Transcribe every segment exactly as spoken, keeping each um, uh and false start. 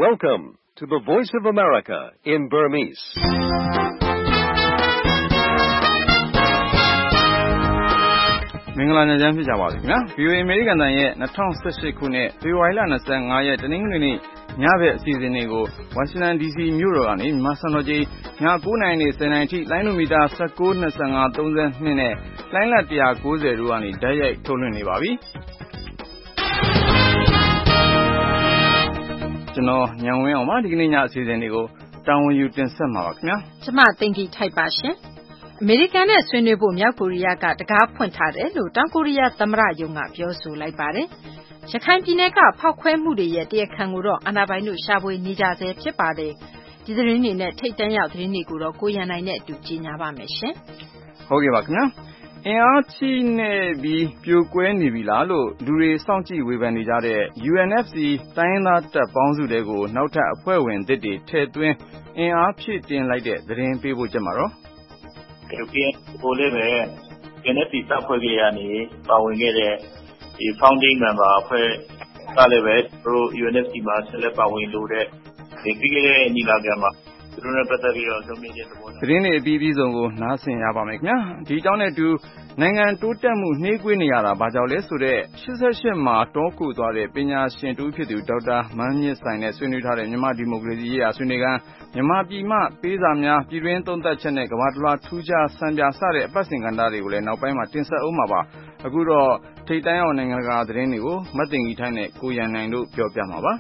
Welcome to the Voice of America in Burmese. ။မင်္ဂလာညချမ်းဖြစ်ကြပါစေခင်ဗျာ။ ဗွီအိုအေ အမေရိကန်တန်ရဲ့၂၀၁၈ခုနှစ်ဖေဖော်ဝါရီလ၂၅ရက်တနင်္ဂနွေနေ့ညဘက်အစီအစဉ်တွေကိုဝါရှင်တန်ဒီစီမြို့တော်ကနေမြန်မာစံတော်ချိန်ည၉နာရီနဲ့၁၀နာရီထိလိုင်းနိုမီတာ၁၉ ၂၅ ၃၂နဲ့လိုင်းလတ်၁၉၀တို့ကနေဓာတ်ရိုက်ထုတ်လွှင့်နေပါပြီ။ကျွန်တော်ညံဝင်းအောင်ပါဒီကနေ့ညအစီအစဉ်တွေကိုတာဝန်ယူတင်ဆက်မှာပါခင်ဗျာ။ကျွန်မသိင်္ဂီထိုက်ပါရှင်။အမေရိကန်နဲ့ဆွေးနွေးဖို့မြောက်ကိုရီးယားကတကားဖွင့်ထားတယ်လို့တောင်ကိုရီးယားသမ္မတရုံးကပြောဆိုလိုက်ပါတယ်။ရခိုင်ပြည်နယ်ကဖောက်ခွဲမှုတွေရဲ့တရားခံကိုတော့အာဏာပိုင်တို့ရှာဖွေနေကြဆဲဖြစ်ပါတယ်။ဒီသတင်းတွေနဲ့ထိတ်တန့်ရောက်သတင်းတွေကိုတော့ကိုရန်နိုင်နဲ့အတူကြီးညာပါမယ်ရှင်။ဟုတ်ကဲ့ပါခင်ဗျာ။အင်အားကြီးနေပြီးပြိုကွဲနေပြီလားလို့လူတွေစောင့်ကြည့်ဝေဖန်နေကြတဲ့ ယူအန်အက်ဖ်စီ တိုင်းရင်းသားတပ်ပေါင်းစုတွေကိုနောက်ထပ်အဖွဲ့ဝင်သစ်တွေထည့်သွင်းအင်အားဖြည့်တင်းလိုက်တဲ့သတင်းပေးဖို့ချက်မှာတော့ပြန်ပို့လေးပဲ ယူအန်အက်ဖ်စီ တပ်ဖွဲ့ကြီးကနေပါဝင်ခဲ့တဲ့ဒီ founding member အဖွဲ့ကလည်းပဲသူတို့ ယူအန်အက်ဖ်စီ မှာဆက်လက်ပါဝင်လို့တဲ့ဒီပြီးခဲ့တဲ့ညီလာခံမှာသူတို့နဲ့ပတ်သက်ပြီးတော့ဆုံးဖြတ်ချက်သဘောသတင်းတွေအပြီးပြီးဆုံးကိုနားဆင်ရပါမယ်ခင်ဗျာဒီအကြောင်းနဲ့အတူနိုင်ငံတိုးတက်မှုနှေးကွေးနေရတာဘာကြောင့်လဲဆိုတော့ရှစ်ဆယ့်ရှစ်မှာတောကူသွားတဲ့ပညာရှင်တူဖြစ်သူဒေါက်တာမန်းမြင့်ဆိုင်နဲ့ဆွေးနွေးထားတဲ့မြန်မာဒီမိုကရေစီရေးရာဆွေးနွေးခန်းမြန်မာပြည်မှပေးစာများပြည်တွင်းသုံးသပ်ချက်နဲ့ကမ္ဘာတလွှာထူးခြားစံပြစတဲ့အပတ်စဉ်ကဏ္ဍတွေကိုလည်းနောက်ပိုင်းမှာတင်ဆက်အောင်မှာပါအခုတော့ထိပ်တန်းအောင်နိုင်ငံတကာသတင်းတွေကိုမတ်တင်ကြီးထိုင်းနဲ့ကိုရန်နိုင်တို့ပြောပြမှာပါ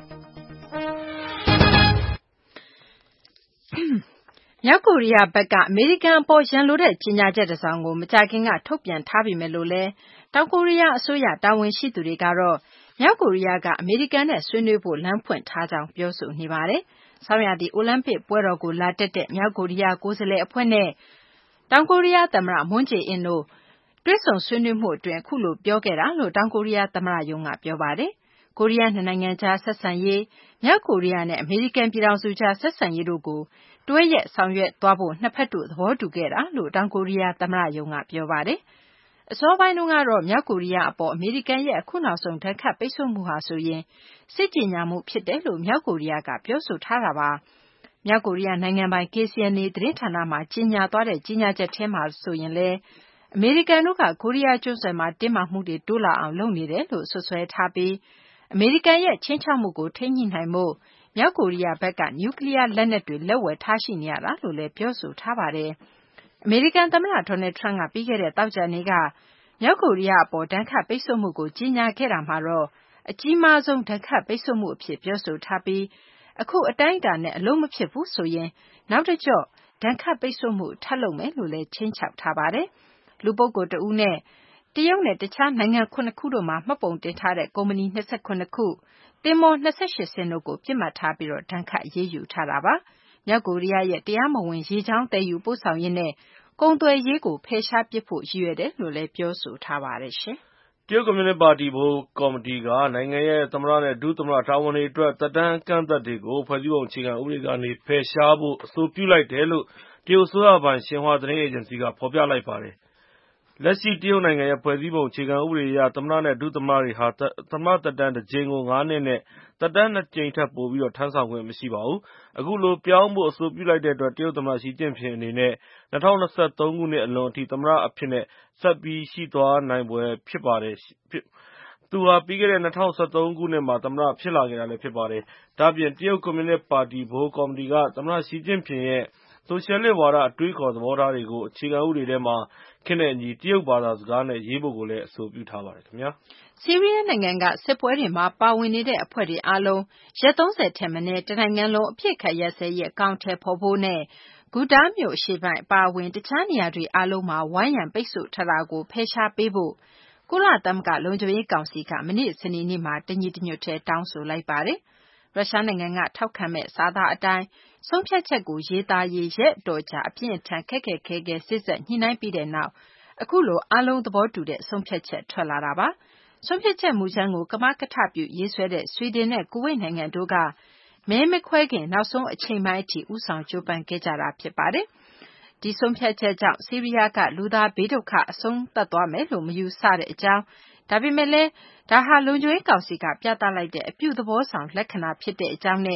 မြောက်ကိုရီးယားဘက်ကအမေရိကန်အပေါ်ရန်လိုတဲ့ကြေညာချက်တစ်စောင်ကိုမကြာခင်ကထုတ်ပြန်ထားပြီမဲ့လို့လဲတောင်ကိုရီးယားအစိုးရတာဝန်ရှိသူတွေကတော့မြောက်ကိုရီးယားကအမေရိကန်နဲ့ဆွေးနွေးဖို့လမ်းဖွင့်ထားကြောင်းပြောဆိုနေပါတယ်။ဆောင်းရာသီအိုလံပစ်ပွဲတော်ကိုလာတက်တဲ့မြောက်ကိုရီးယားကိုယ်စားလှယ်အဖွဲ့နဲ့တောင်ကိုရီးယားသမ္မတမွန်းဂျေအင်းတို့တွေ့ဆုံဆွေးနွေးမှုအတွင်းအခုလိုပြောခဲ့တာလို့တောင်ကိုရီးယားသမ္မတရုံးကပြောပါတယ်။ကိုရီးယားနှစ်နိုင်ငံကြားဆက်ဆံရေးမြောက်ကိုရီးယားနဲ့အမေရိကန်ပြည်ထောင်စုကြားဆက်ဆံရေးတို့ကိုတွဲရက်ဆောင်ရွက်သွားဖို့နှစ်ဖက်တို့သဘောတူခဲ့တာလို့တောင်ကိုရီးယားသမ္မတရုံးကပြောပါတယ်။အစောပိုင်းတုန်းကတော့မြောက်ကိုရီးယားအပေါ်အမေရိကန်ရဲ့အခုနောက်ဆုံးဒဏ်ခတ်ပိတ်ဆို့မှုဟာဆိုရင်စစ်ကြေညာမှုဖြစ်တယ်လို့မြောက်ကိုရီးယားကပြောဆိုထားတာပါ။မြောက်ကိုရီးယားနိုင်ငံပိုင် ကေ စီ အန် အေ သတင်းဌာနမှာကြေညာသွားတဲ့ကြေညာချက်ထဲမှာဆိုရင်လည်းအမေရိကန်တို့ကကိုရီးယားကျွန်းဆွယ်မှာတင်းမာမှုတွေတိုးလာအောင်လုပ်နေတယ်လို့ဆွဆွဲထားပြီးအမေရိကန်ရဲ့ချင်းချောက်မှုကိုထိန်းညှိနိုင်ဖို့မြောက်ကိုရီးယားဘက်ကနျူကလ িয়ার လက်နက်တွေလက်ဝယ်ထားရှိနေရတာလို့လည်းပြောဆိုထားပါတယ်။အမေရိကန်သမ္မတဒေါ်နယ်ထရန့်ကပြီးခဲ့တဲ့သောကြာနေ့ကမြောက်ကိုရီးယားအပေါ်ဒဏ်ခတ်ပိတ်ဆို့မှုကိုကြီးညာခဲ့တာမှာတော့အကြီးမားဆုံးဒဏ်ခတ်ပိတ်ဆို့မှုအဖြစ်ပြောဆိုထားပြီးအခုအတိုင်းအတာနဲ့အလုံးမဖြစ်ဘူးဆိုရင်နောက်တစ်ကြော့ဒဏ်ခတ်ပိတ်ဆို့မှုထပ်လုပ်မယ်လို့လည်းချင်းချောက်ထားပါတယ်။လူပုဂ္ဂိုလ်တဦးနဲ့တရုတ်နဲ့တခြားနိုင်ငံခုနှစ်ခုတို့မှာမှတ်ပုံတင်ထားတဲ့ကုမ္ပဏီ၂၇ခုသင်္ဘော၂၈စင်းတို့ကိုပြစ်မှတ်ထားပြီးတော့ဒဏ်ခတ်အရေးယူထားတာပါ။မြောက်ကိုရီးယားရဲ့တရားမဝင်ရေကြောင်းတည်ယူပို့ဆောင်ရေးနဲ့ကုန်သွယ်ရေးကိုဖယ်ရှားပစ်ဖို့ရည်ရွယ်တယ်လို့လည်းပြောဆိုထားပါတယ်ရှင်။တရုတ်ကွန်မြူနစ်ပါတီဗဟိုကော်မတီကနိုင်ငံရဲ့သမ္မတနဲ့ဒုသမ္မတတာဝန်တွေအတွက်သက်တမ်းအကန့်အသတ်တွေကိုဖွဲ့စည်းပုံအခြေခံဥပဒေကနေဖယ်ရှားဖို့အဆိုပြုလိုက်တယ်လို့တရုတ်အစိုးရပိုင်ရှင်ဟွာသတင်းအေဂျင်စီကဖော်ပြလိုက်ပါတယ်။လက်ရှိတရုတ်နိုင်ငံရဲ့ဖွဲ့စည်းပုံအခြေခံဥပဒေအရသမ္မတနဲ့ဒုသမ္မတတွေဟာသမ္မတသက်တမ်းတစ်ကြိမ်ကိုငါးနှစ်နဲ့သက်တမ်းနှစ်ကြိမ်ထက်ပိုပြီးထမ်းဆောင်ခွင့်မရှိပါဘူး။အခုလိုပြောင်းဖို့အဆိုပြုလိုက်တဲ့အတွက်တရုတ်သမ္မတရှီကျင့်ဖျင်အနေနဲ့၂၀၂၃ခုနှစ်အလွန်အထိသမ္မတအဖြစ်နဲ့ဆက်ပြီးရှိသွားနိုင်ဖွယ်ဖြစ်ပါတယ်။သူဟာပြီးခဲ့တဲ့၂၀၁၃ခုနှစ်မှာသမ္မတဖြစ်လာခဲ့တာဖြစ်ပါတယ်။ဒါ့အပြင်တရုတ်ကွန်မြူနစ်ပါတီဗဟိုကော်မတီကသမ္မတရှီကျင့်ဖျင်ရဲ့ဆိုရှယ်လစ်ဝါဒအတွေးအခေါ်သဘောထားတွေကိုအခြေခံဥပဒေထဲမှာခေတ်နဲ့အညီတရုတ်ဘာသာစကားနဲ့ရေးဖို့ကိုလည်းအဆိုပြုထားပါတယ်ခင်ဗျာ။ဆီးရီးယားနိုင်ငံကစစ်ပွဲတွေမှာပါဝင်နေတဲ့အဖွဲ့တွေအားလုံးရက်သုံးဆယ်ထက်မနည်းတနိုင်ငံလုံးအပြစ်ခတ်ရက်စဲရဲ့အကောင့်ထဲပေါ်ဖို့နဲ့ဂူတားမြို့အရှေ့ပိုင်းအပါအဝင်တခြားနေရာတွေအားလုံးမှာဝိုင်းရံပိတ်ဆို့ထားတာကိုဖယ်ရှားပေးဖို့ကုလသမဂ္ဂလုံခြုံရေးကောင်စီကမနေ့စနေနေ့မှာတညီတညွတ်ထဲတောင်းဆိုလိုက်ပါတယ်။ရုရှားနိုင်ငံကထောက်ခံမဲ့စာသားအတိုင်းဆုံးဖြတ်ချက်ကိုရေးသားရေးရက်တော်ကြာအပြင်းအထန်ခက်ခက်ခဲခဲစစ်ဆက်ညှိနှိုင်းပြီးတဲ့နောက်အခုလိုအားလုံးသဘောတူတဲ့ဆုံးဖြတ်ချက်ထွက်လာတာပါ။ဆုံးဖြတ်ချက်မူကြမ်းကိုကမကထပြုရေးဆွဲတဲ့ဆွီဒင်နဲ့ကူဝိတ်နိုင်ငံတို့ကမဲမခွဲခင်နောက်ဆုံးအချိန်ပိုင်းအထိဦးဆောင်ကြိုးပမ်းခဲ့ကြတာဖြစ်ပါတယ်။ဒီဆုံးဖြတ်ချက်ကြောင့်ဆီးရီးယားကလူသားဘေးဒုက္ခအဆုံးသတ်သွားမယ်လို့မယူဆတဲ့အကြောင်းဒါပေမဲ့လည်းဒါဟာလုံခြုံရေးကောင်စီကပြသလိုက်တဲ့အပြုသဘောဆောင်လက္ခဏာဖြစ်တဲ့အကြောင်းနဲ့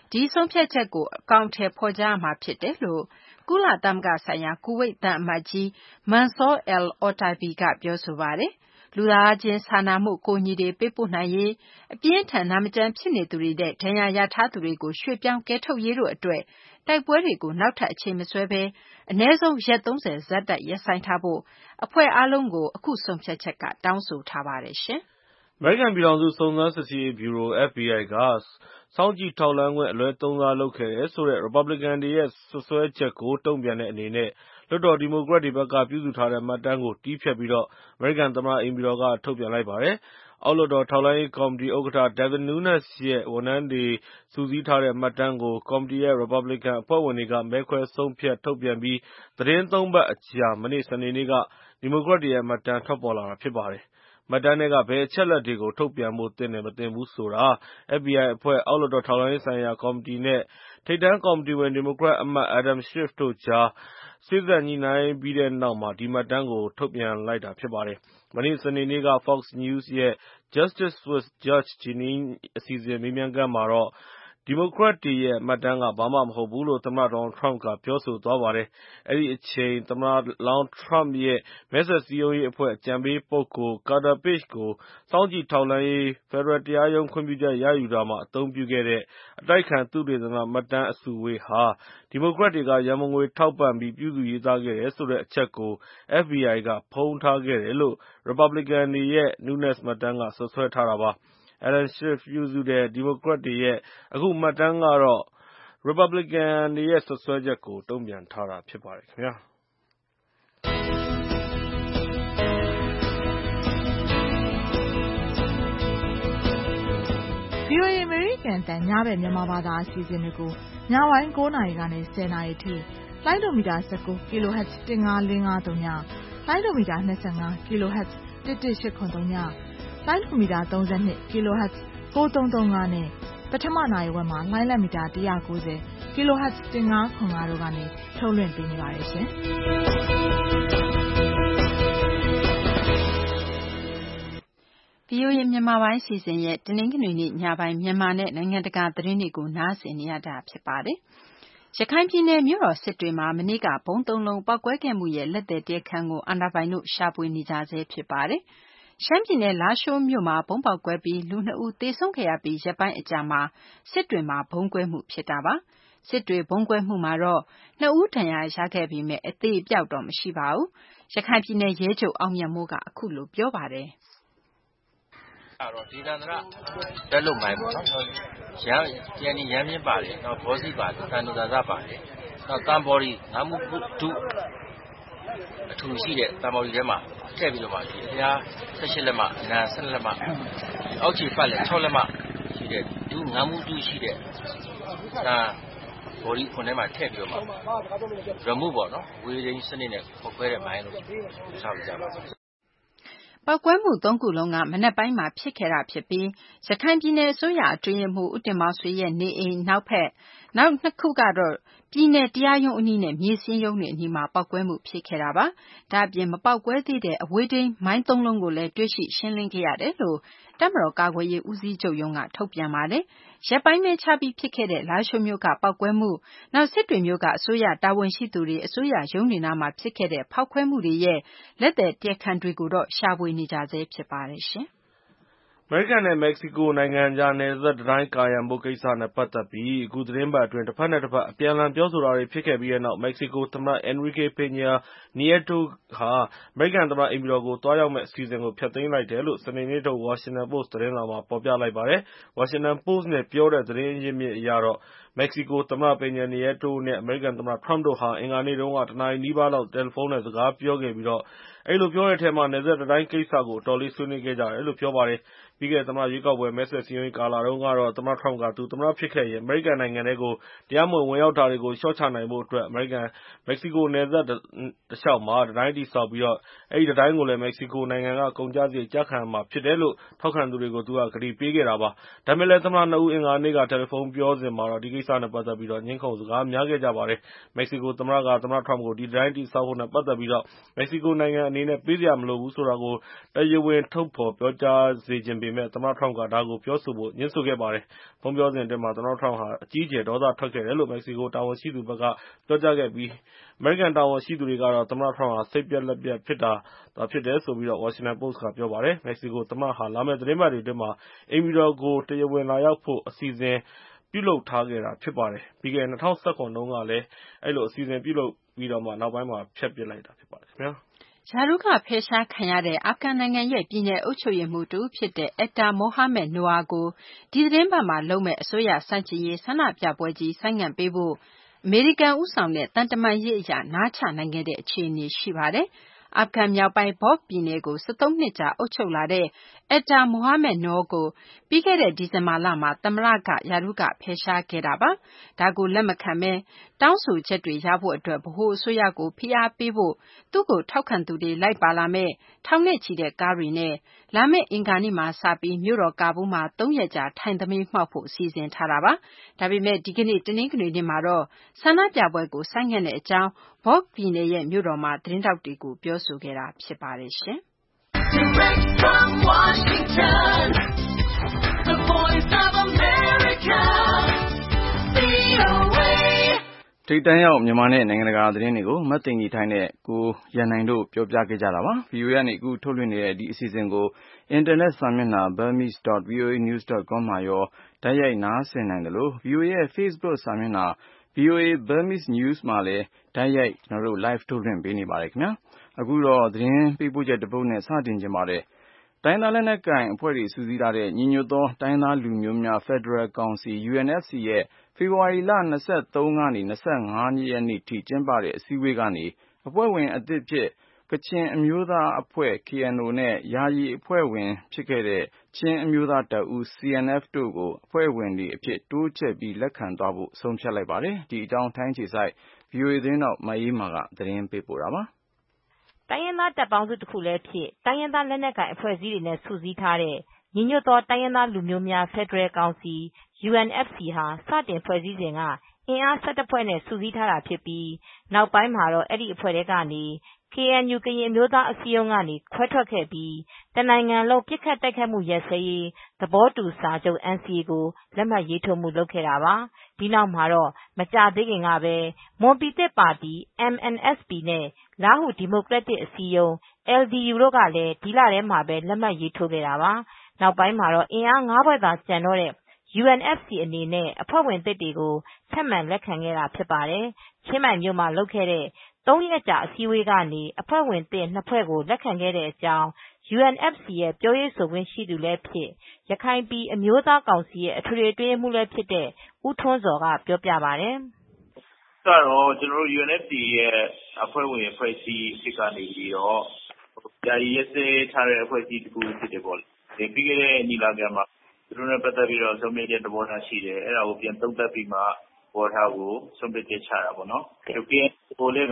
ဒီဆုံးဖြတ်ချက်ကိုအကောင်အထည်ဖော်ကြရမှာဖြစ်တယ်လို့ကုလသမဂ္ဂဆိုင်ရာကူဝိတ်သံအမတ်ကြီး Mansour al-Otaibi ကပြောဆိုပါတယ်။လူသားချင်းစာနာမှုကိုညီတွေပေးပို့နိုင်ရေးအပြင်းထန်နာမကျန်းဖြစ်နေသူတွေနဲ့ဒဏ်ရာရထားသူတွေကိုရွှေ့ပြောင်းကယ်ထုတ်ရေးတို့အတွက်တိုက်ပွဲတွေကိုနောက်ထပ်အချိန်မဆွဲဘဲအနည်းဆုံးရက်သုံးဆယ်ဇက်တိုက်ရပ်ဆိုင်းထားဖို့အဖွဲ့အားလုံးကိုအခုဆုံးဖြတ်ချက်ကတောင်းဆိုထားပါတယ်ရှင်။အမေရိကန်ပြည်ထောင်စုစုံစမ်းစစ်ဆေးရေးဗျူရို F B I ကစောင့်ကြည့်ထောက်လှမ်းခွင့်အလွဲသုံးစားလုပ်ခဲ့တယ်ဆိုတဲ့ ရီပတ်ဘလစ်ကန်တွေရဲ့စွပ်စွဲချက်ကိုတုံ့ပြန်တဲ့အနေနဲ့လွှတ်တော်ဒီမိုကရက်တွေဘက်ကပြုစုထားတဲ့မှတ်တမ်းကိုတည်းဖြတ်ပြီးအမေရိကန်သမ္မတအိမ်ဖြူတော်ကထုတ်ပြန်လိုက်ပါတယ်။အောက်လွှတ်တော်ထောက်လှမ်းရေးကော်မတီဥက္ကဋ္ဌ Devin Nunes ရဲ့ဝန်ထမ်းတွေစုစည်းထားတဲ့မှတ်တမ်းကိုကော်မတီရဲ့ရီပတ်ဘလစ်ကန်အဖွဲ့ဝင်တွေကမဲခွဲဆုံးဖြတ်ထုတ်ပြန်ပြီးသီတင်းသုံးပတ်အကြာမနေ့စနေနေ့ကဒီမိုကရက်တွေရဲ့မှတ်တမ်းထွက်ပေါ်လာတာဖြစ်ပါတယ်။မှတ်တမ်းထဲကဘယ်အချက်အလက်တွေကိုထုတ်ပြန်ဖို့သင့်တယ်မသင့်ဘူးဆိုတာ F B I အဖွဲ့အောက်လွှတ်တော်ထောက်လှမ်းရေးဆိုင်ရာကော်မတီနဲ့ထိပ်တန်းကော်မတီဝင်ဒီမိုကရက်အမတ် Adam Schiff တို့ကြားစေ့စပ်ညှိနှိုင်းပြီးတဲ့နောက်မှာဒီမှတ်တမ်းကိုထုတ်ပြန်လိုက်တာဖြစ်ပါတယ်။မနေ့စနေနေ့က Fox News ရဲ့ Justice with Judge Jeanine အစီအစဉ်မေးမြန်းခန်းမှာတော့ဒီမိုကရက်တွေရဲ့မှတ်တမ်းကဘာမှမဟုတ်ဘူးလို့သမ္မတ Donald Trump ကပြောဆိုသွားပါတယ်။အဲဒီအချိန်သမ္မတလောင်း Trump ရဲ့မဲဆွယ်စည်းရုံးရေးအဖွဲ့အကြံပေးပုဂ္ဂိုလ် Carter Page ကိုစောင့်ကြည့်ထောက်လှမ်းရေးဖက်ဒရယ်တရားရုံးခွင့်ပြုချက်ရယူတာမှာအသုံးပြုခဲ့တဲ့အတိုက်အခံသုတေသနမှတ်တမ်းအစုအဝေးဟာဒီမိုကရက်တွေကရန်ပုံငွေထောက်ပံ့ပြီးပြုစုရေးသားခဲ့တယ်ဆိုတဲ့အချက်ကို F B I ကဖုံးထားခဲ့တယ်လို့ရီပတ်ဘလစ်ကန်တွေရဲ့ Nunes မှတ်တမ်းကစွပ်စွဲထားတာပါ။ Adam Schiff ပြုစုတဲ့ဒီမိုကရက်တွေရဲ့အခုမှတ်တမ်းကတော့ရီပတ်ဘလစ်ကန်တွေရဲ့စွပ်စွဲချက်ကိုတုံ့ပြန်ထားတာဖြစ်ပါတယ်ခင်ဗျာ။ V O A အမေရိကန်တန်ညဘက်မြန်မာဘာသာအစီအစဉ်တွေကိုညပိုင်း၉နာရီကနေ၁၀နာရီထိလိုင်းဒိုမီတာ၁၉ kHz ၁၅၄၅၃ညလိုင်းဒိုမီတာ၂၅ kHz ၁၁၈၇၃ညလိုင်းဒိုမီတာ၃၂ kHz ၉၃၃၅နဲ့ပထမနာရီဝက်မှာလိုင်းလက်မီတာ၁၉၀ kHz ၁၅၇၅တို့ကနေထုတ်လွှင့်ပေးနေပါတယ်ရှင်။ V O A မြန်မာပိုင်းစီစဉ်ရဲ့တနင်္ဂနွေနေ့ညပိုင်းမြန်မာနဲ့နိုင်ငံတကာသတင်းတွေကိုနားဆင်နေရတာဖြစ်ပါတယ်။ရခိုင်ပြည်နယ်မြို့တော်စစ်တွေမှာမနေ့ကဘုံသုံးလုံးပောက်ကွဲခဲ့မှုရဲ့လက်သည်တရားခံကိုအာဏာပိုင်တို့ရှာဖွေနေကြဆဲဖြစ်ပါတယ်။ရှမ်းပြည်နယ်လားရှိုးမြို့မှာဘုံပေါက်ကွဲပြီးလူနှစ်ဦးသေဆုံးခဲ့ရပြီးရက်ပိုင်းအကြာမှာစစ်တွေမှာဘုံကွဲမှုဖြစ်တာပါ။စစ်တွေဘုံကွဲမှုမှာတော့နှစ်ဦးဒဏ်ရာရခဲ့ပေမဲ့အသေးအပျောက်တော့မရှိပါဘူး။ရခိုင်ပြည်နယ်ရဲချုပ်အောင်မြတ်မိုးကအခုလိုပြောပါတယ်။တော့ဒေသန္တရတက်လို့မိုင်းပေါ့နော်ရမ်းကျန်ဒီရမ်းမြင့်ပါတယ်တော့ဘောစီပါတယ်တန်တူသာသပါတယ်တော့တန်ဘော်ဒီငါမှုဒုအထူရှိတဲ့တန်ဘော်ဒီထဲမှာထည့်ပြီးတော့မှဒီအများ၁၈လက်မှနာ၁၂လက်မှအောက်ခြေဖတ်လဲ၆လက်မှရှိတဲ့ဒုငါမှုဒုရှိတဲ့ဒါဘော်ဒီခွန်ထဲမှာထည့်ပြီးတော့မှရမှုပေါ့နော်ဝေးရင်းစနစ်နဲ့ဖောက်ခွဲတဲ့မိုင်းလို့ဆောက်ကြပါပောက်ကွဲမှုသုံးခုလုံးကမနက်ပိုင်းမှာဖြစ်ခဲ့တာဖြစ်ပြီးရခိုင်ပြည်နယ်အစိုးရအတွင်းရေးမှူးဦးတင်မောင်ဆွေရဲ့နေအိမ်နောက်ဖက်နောက်နှစ်ခုကတော့ပြည်နယ်တရားရုံးအနီးနဲ့မြေစင်းရုံးတွေအနီးမှာပောက်ကွဲမှုဖြစ်ခဲ့တာပါ။ဒါ့အပြင်မပောက်ကွဲသေးတဲ့အဝေးထိန်းမိုင်းသုံးလုံးကိုလည်းတွေ့ရှိရှင်းလင်းခဲ့ရတယ်လို့တပ်မတော်ကာကွယ်ရေးဦးစီးချုပ်ရုံးကထုတ်ပြန်ပါတယ်။ရက်ပိုင်းပဲခြားပြီးဖြစ်ခဲ့တဲ့လားရှိုးမြို့ကပောက်ကွဲမှုနောက်စစ်တွေမြို့ကအစိုးရတာဝန်ရှိသူတွေအစိုးရရုံးတွေနားမှာဖြစ်ခဲ့တဲ့ဖောက်ခွဲမှုတွေရဲ့လက်သည်တရားခံတွေကိုတော့ရှာဖွေနေကြဆဲဖြစ်ပါတယ်ရှင်။အမေရိကန်နဲ့မက္ကဆီကိုနိုင်ငံကြားနယ်စပ်တံတိုင်းကာရံဖို့ကိစ္စနဲ့ပတ်သက်ပြီးအခုသတင်းပတ်အတွင်းတစ်ဖက်နဲ့တစ်ဖက်အပြန်အလှန်ပြောဆိုတာတွေဖြစ်ခဲ့ပြီးတဲ့နောက်မက္ကဆီကိုသမ္မတ Enrique Peña Nieto ဟာအမေရိကန်သမ္မတအိမ်ဖြူတော်ကိုသွားရောက်မယ့်အစီအစဉ်ကိုဖျက်သိမ်းလိုက်တယ်လို့စနေနေ့ထုတ် Washington Post သတင်းစာမှာဖော်ပြလိုက်ပါတယ်။ Washington Post နဲ့ပြောတဲ့သတင်းရင်းမြစ်အရတော့မက္ကဆီကိုသမ္မတ Peña Nieto နဲ့အမေရိကန်သမ္မတ Trump တို့ဟာအင်္ဂါနေ့တုန်းကတနာရီနီးပါးလောက်တယ်လီဖုန်းနဲ့စကားပြောခဲ့ပြီးအဲဒီလိုပြောတဲ့အထဲမှာနယ်စပ်တံတိုင်းကိစ္စကိုအတော်လေးဆွေးနွေးခဲ့ကြတယ်လို့ပြောပါတယ်။ပြီးခဲ့တဲ့သမ္မတရွေးကောက်ပွဲမဲဆွယ်စည်းရုံးရေးကာလတုန်းကတော့သမ္မတ Trump ကသူသမ္မတဖြစ်ခဲ့ရင်အမေရိကန်နိုင်ငံထဲကိုတရားမဝင်ဝင်ရောက်တာတွေကိုလျှော့ချနိုင်ဖို့အတွက်အမေရိကန်မက္ကဆီကိုနယ်စပ်တလျှောက်မှာတံတိုင်းတည်ဆောက်ပြီးအဲဒီတံတိုင်းကိုလည်းမက္ကဆီကိုနိုင်ငံကကုန်ကျစရိတ်ကျခံရမှာဖြစ်တယ်လို့ထောက်ခံသူတွေကိုသူကကတိပေးခဲ့တာပါ။ဒါပေမဲ့လည်းသမ္မတနှစ်ဦးအင်္ဂါနေ့ကတယ်လီဖုန်းပြောစဉ်မှာတော့ဒီကိစ္စနဲ့ပတ်သက်ပြီးငြင်းခုန်စကားများခဲ့ကြပါတယ်။မက္ကဆီကိုသမ္မတကသမ္မတ Trump ကိုဒီတံတိုင်းတည်ဆောက်ဖို့နဲ့ပတ်သက်ပြီးမက္ကဆီကိုနိုင်ငံအနေနဲ့ပေးစရာမလိုဘူးဆိုတာကိုတရားဝင်ထုတ်ဖော်ပြောကြားစေချင်ပေပေမဲ့သမ္မတထရမ့်ကဒါကိုပြောဆိုဖို့ငြင်းဆိုခဲ့ပါတယ်။ဖုန်းပြောစဉ်အတွင်းမှာသမ္မတထရမ့်ဟာအကြီးအကျယ်ဒေါသထွက်ခဲ့တယ်လို့မက္ကဆီကိုတာဝန်ရှိသူဘက်ကပြောကြားခဲ့ပြီးအမေရိကန်တာဝန်ရှိသူတွေကတော့သမ္မတထရမ့်ဟာစိတ်ပျက်လက်ပျက်ဖြစ်တာသာဖြစ်တယ်ဆိုပြီး Washington Post ကပြောပါတယ်။မက္ကဆီကိုသမ္မတဟာလာမယ့်သီတင်းပတ်တွေအတွင်းမှာအိမ်ဖြူတော်ကိုတရားဝင်လာရောက်ဖို့အစီအစဉ်ပြုလုပ်ထားခဲ့တာဖြစ်ပါတယ်။ပြီးခဲ့တဲ့၂၀၁၇တုန်းကလည်းအဲ့လိုအစီအစဉ်ပြုလုပ်ပြီးတော့မှနောက်ပိုင်းမှာဖျက်ပစ်လိုက်တာဖြစ်ပါတယ်ခင်ဗျာ။ရာထူးကဖယ်ရှားခံရတဲ့အာဖဂန်နိုင်ငံရဲ့ပြည်နယ်အုပ်ချုပ်ရေးမှူးတဦးဖြစ်တဲ့ Ata Mohammad Noor ကိုဒီသီတင်းပတ်မှာလုပ်မယ့်အစိုးရဆန့်ကျင်ရေးဆန္ဒပြပွဲကြီးဆိုင်းငံ့ပေးဖို့အမေရိကန်ဦးဆောင်တဲ့သံတမန်ရေးအရနားချနိုင်ခဲ့တဲ့အခြေအနေရှိပါတယ်။အာဖဂန်မြောက်ပိုင်း Balkh ပြည်နယ်ကို၁၃နှစ်ကြာအုပ်ချုပ်လာတဲ့ Ata Mohammad Noor ကိုပြီးခဲ့တဲ့ဒီဇင်ဘာလမှာသမ္မတကရာထူးကဖယ်ရှားခဲ့တာပါ။ဒါကိုလက်မခံဘဲတောင်းဆိုချက်တွေရဖို့အတွက်ဗဟိုအစိုးရကိုဖိအားပေးဖို့သူ့ကိုထောက်ခံသူတွေလိုက်ပါလာမဲ့ထောင်နဲ့ချီတဲ့ကားတွေနဲ့လာမယ့်အင်္ဂါနေ့မှာစပြီးမြို့တော်ကာဘူးမှာသုံးရက်ကြာထိုင်သမိမှောက်ဖို့စီစဉ်ထားတာပါ။ဒါပေမဲ့ဒီကနေ့တနင်္ဂနွေနေ့မှာတော့ဆန္ဒပြပွဲကိုဆိုင်းငံ့တဲ့အကြောင်း Balkh ပြည်နယ်ရဲ့မြို့တော်မှာသတင်းထောက်တွေကိုပြောဆိုခဲ့တာဖြစ်ပါတယ်ရှင်။ Direct from Washington, the voice of America, V O A ထိပ်တန်းရောက်မြန်မာနဲ့နိုင်ငံတကာသတင်းတွေကိုမသိင်ကြီးထိုင်းနဲ့ကိုရန်နိုင်တို့ပြောပြခဲ့ကြတာပါ။ ဗီအိုအေကနေအခုထုတ်လွှင့်နေတဲ့ဒီအစီအစဉ်ကိုအင်တာနက်စာမျက်နှာ burmese dot v o a news dot com မှာရောတိုက်ရိုက်နားဆင်နိုင်တယ်လို့ ဗီအိုအေရဲ့ Facebook စာမျက်နှာ ဗီအိုအေ Burmese News မှာလည်းတိုက်ရိုက်ကျွန်တော်တို့ live ထုတ်လွှင့်ပေးနေပါတယ်ခင်ဗျာ။အခုတော့သတင်းပေးပို့ချက်တစ်ပုဒ်နဲ့စတင်ကြပါမယ်။တိုင်းသားလက်နက်ကိုင်အဖွဲ့တွေစုစည်းထားတဲ့ညီညွတ်သောတိုင်းသားလူမျိုးများဖက်ဒရယ်ကောင်စီ U N F C ရဲ့ဖေဖော်ဝါရီလ၂၃ကနေ၂၅ရက်နေ့ထိကျင်းပတဲ့အစည်းအဝေးကနေအဖွဲ့ဝင်အသစ်အဖြစ်ကချင်အမျိုးသားအဖွဲ့ K N O နဲ့ယာယီအဖွဲ့ဝင်ဖြစ်ခဲ့တဲ့ချင်းအမျိုးသားတပ်ဦး C N F တို့ကိုအဖွဲ့ဝင်တွေအဖြစ်တိုးချဲ့ပြီးလက်ခံသွားဖို့ဆုံးဖြတ်လိုက်ပါတယ်။ဒီအကြောင်းထိုင်းခြေစိုက် ဗီအိုအေသတင်းထောက်မအေးမာကသတင်းပေးပို့ထားပါတယ်။တိုင်းရင်းသားတပ်ပေါင်းစုတစ်ခုလည်းဖြစ်တိုင်းရင်းသားလက်နက်ကိုင်အဖွဲ့အစည်းတွေနဲ့စုစည်းထားတဲ့ညီညွတ်သောတိုင်းရင်းသားလူမျိုးများဖက်ဒရယ်ကောင်စီ U N F C ဟာစတင်ဖွဲ့စည်းစဉ်ကအင်အား၁၁ဖွဲ့နဲ့စုစည်းထားတာဖြစ်ပြီးနောက်ပိုင်းမှာတော့အဲဒီအဖွဲ့ထဲကနေ K N U ကရင်အမျိုးသားအစည်းအရုံးကနေခွဲထွက်ခဲ့ပြီးတနိုင်ငံလုံးပစ်ခတ်တိုက်ခိုက်မှုရပ်စဲရေးသဘောတူစာချုပ် N C A ကိုလက်မှတ်ရေးထိုးမှုလုပ်ခဲ့တာပါ။ဒီနောက်မှာတော့မကြာသေးခင်ကပဲမွန်ပြည်သစ်ပါတီ M N S P နဲ့လားဟူဒီမိုကရက်တစ်အစည်းအရုံး L D U တို့ကလည်းဒီလထဲမှာပဲလက်မှတ်ရေးထိုးခဲ့တာပါ။နောက်ပိုင်းမှာတော့အင်အား၅ဖွဲ့သာကျန်တော့တဲ့ U N F C အနေနဲ့အဖွဲ့ဝင်သစ်တွေကိုထပ်မံလက်ခံခဲ့တာဖြစ်ပါတယ်။ချင်းမိုင်မြို့မှာလုပ်ခဲ့တဲ့သုံးရက်ကြာအစည်းအဝေးကနေအဖွဲ့ဝင်သစ်နှစ်ဖွဲ့ကိုလက်ခံခဲ့တဲ့အကြောင်း U N F C ရဲ့ပြောရေးဆိုခွင့်ရှိသူလည်းဖြစ်ရခိုင်ပြည်အမျိုးသားကောင်စီရဲ့အထွေထွေအတွင်းရေးမှူးလည်းဖြစ်တဲ့ဦးထွန်းဇော်ကပြောပြပါတယ်။ကတော့ကျွန်တော်တို့ U N F C ရဲ့အဖွဲ့ဝင်အဖွဲ့အစည်းအဖြစ်ကနေပြီးတော့ယာယီရက်စဲထားတဲ့အဖွဲ့အစည်းတစ်ခုဖြစ်တယ်ပေါ့လေ။ဒီပြီးခဲ့တဲ့ညီလာခံမှာသူတို့နဲ့ပတ်သက်ပြီးတော့ဆုံးဖြတ်ချက်သဘောထားရှိတယ်။အဲ့ဒါကိုပြန်သုံးသပ်ပြီးမှပေါ်ထားကိုဆုံးဖြတ်ချက်ချတာပေါ့နော်။ဒီပြန်ကိုလည်းပဲ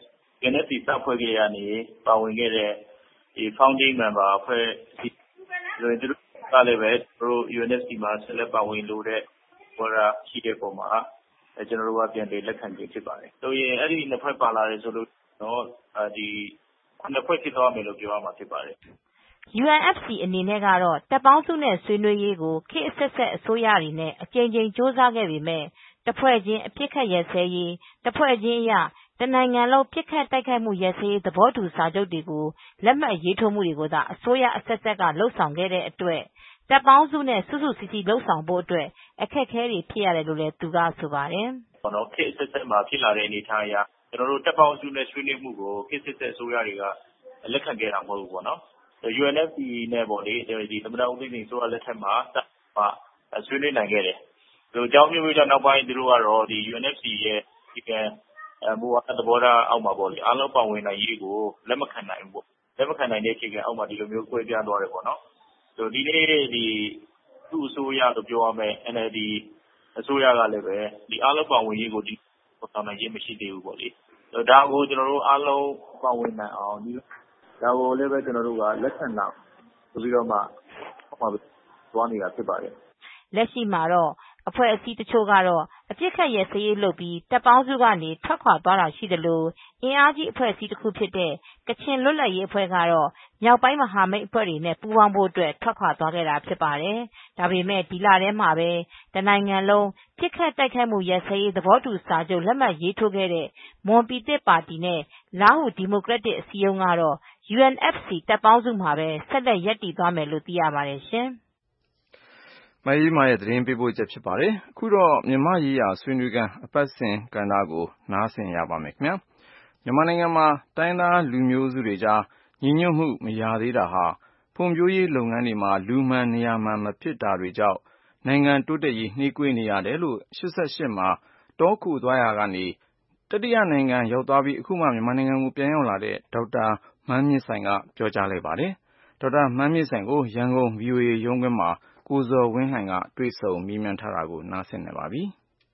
U N F C စဖွဲ့ခဲ့ရနေပါဝင်ခဲ့တဲ့ဒီ founding member အဖွဲ့ဒီလိုသူတို့ကလည်းပဲသူတို့ U N F C မှာဆက်လက်ပါဝင်လို့တဲ့ပေါ်တာရှိတဲ့ပုံမှာအဲကျွန်တော်တို့ကပြန်ပြီးလက်ခံခြင်းဖြစ်ပါတယ်။ဆိုရင်အဲ့ဒီနှစ်ဖွဲ့ပါလာတယ်ဆိုလို့တော့ဒီနှစ်ဖွဲ့ဖြစ်သွားမယ်လို့ပြောရမှာဖြစ်ပါတယ်။ U N F C အနေနဲ့ကတော့တပ်ပေါင်းစုနဲ့ဆွေးနွေးရေးကိုခေတ်အဆက်ဆက်အစိုးရတွေနဲ့အကြိမ်ကြိမ်စ조사ခဲ့ပေမဲ့တဖွဲ့ချင်းအပြစ်ခတ်ရစဲရေးတဖွဲ့ချင်းအရတနိုင်ငံလုံးပြစ်ခတ်တိုက်ခိုက်မှုရစဲရေးသဘောတူစာချုပ်တွေကိုလက်မှတ်ရေးထိုးမှုတွေကိုသာအစိုးရအဆက်ဆက်ကလှုပ်ဆောင်ခဲ့တဲ့အတွက်တပ်ပေါင်းစုနဲ့စုစုစည်းစည်းလှုပ်ဆောင်ဖို့အတွက်အခက်အခဲတွေဖြစ်ရတယ်လို့လည်းသူကဆိုပါတယ်။ဘောနော်ခေတ်အဆက်ဆက်မှာဖြစ်လာတဲ့အနေအထားအရကျွန်တော်တို့တပ်ပေါင်းစုနဲ့ဆွေးနွေးမှုကိုခေတ်အဆက်ဆက်အစိုးရတွေကလက်ခံခဲ့တာမဟုတ်ဘူးပေါ့နော်။ U N F C နဲ့ပေါ့လေဒီသမ္မတဦးသိန်းစိန်ဆိုရလက်ထက်မှာတပ်မှာဆွေးနွေးနိုင်ခဲ့တယ်။ဒီအကြောင်းမျိုးမျိုးကြောင့်နောက်ပိုင်းသူတို့ကတော့ဒီ U N F C ရဲ့ဒီကံမူဝါဒသဘောထားအောက်မှာပေါ့လေအားလုံးပါဝင်နိုင်ရေးကိုလက်မခံနိုင်ဘူးပေါ့။လက်မခံနိုင်တဲ့အခြေခံအောက်မှာဒီလိုမျိုးကွဲပြားသွားတယ်ပေါ့နော်။ဆိုဒီနေ့ဒီသူ့အစိုးရလို့ပြောရမယ် N L D အစိုးရကလည်းပဲဒီအားလုံးပါဝင်ရေးကိုဒီပေါ်ဆောင်နိုင်ခြင်းမရှိသေးဘူးပေါ့လေ။ဒါကိုကျွန်တော်တို့အားလုံးပါဝင်နိုင်အောင်ဒီဒါကိုလည်းပဲကျွန်တော်တို့ကလက်ခံလာဆိုပြီးတော့မှဟောမှာသွားနေတာဖြစ်ပါတယ်။လက်ရှိမှာတော့အဖွဲ့အစည်းတချို့ကတော့အပြစ်ခတ်ရဲစရေးလုပ်ပြီးတပ်ပေါင်းစုကနေထွက်ခွာသွားတာရှိတယ်လို့အင်အားကြီးအဖွဲ့အစည်းတစ်ခုဖြစ်တဲ့ကချင်လွတ်လပ်ရေးအဖွဲ့ကတော့မြောက်ပိုင်းမဟာမိတ်အဖွဲ့တွေနဲ့ပူးပေါင်းဖို့အတွက်ထွက်ခွာသွားခဲ့တာဖြစ်ပါတယ်။ဒါပေမဲ့ဒီလထဲမှာပဲတနိုင်ငံလုံးပြစ်ခတ်တိုက်ခိုက်မှုရဲစရေးသဘောတူစာချုပ်လက်မှတ်ရေးထိုးခဲ့တဲ့မွန်ပြည်သစ်ပါတီနဲ့လားဟူဒီမိုကရက်တစ်အစည်းအရုံးကတော့ ယူအန်အက်ဖ်စီ တပ်ပေါင်းစုမှာပဲဆက်လက်ရပ်တည်သွားမယ်လို့သိရပါတယ်ရှင်။မအေးမာရဲ့သတင်းပေးပို့ချက်ဖြစ်ပါတယ်။အခုတော့မြန်မာ့ရေးရာဆွေးနွေးခန်းအပတ်စဉ်ကဏ္ဍကိုနားဆင်ရပါမယ်ခင်ဗျာ။မြန်မာနိုင်ငံမှာတိုင်းသားလူမျိုးစုတွေကြားညီညွတ်မှုမရသေးတာဟာဖွံ့ဖြိုးရေးလုပ်ငန်းတွေမှာလူမှန်နေရာမှန်မဖြစ်တာတွေကြောင့်နိုင်ငံတိုးတက်ရေးနှေးကွေးနေရတယ်လို့ရှစ်ဆယ့်ရှစ်မှာတောခိုသွားရာကနေတတိယနိုင်ငံရောက်သွားပြီးအခုမှမြန်မာနိုင်ငံကိုပြန်ရောက်လာတဲ့ဒေါက်တာမန်းမြင့်ဆိုင်ကပြောကြားလိုက်ပါတယ်။ဒေါက်တာမန်းမြင့်ဆိုင်ကိုရန်ကုန် ဗွီအိုအေ ရုံးခွဲမှာကိုဇော်ဝင်းလှိုင်ကတွေ့ဆုံမေးမြန်းထားတာကိုနားဆင်နေပါပြီ။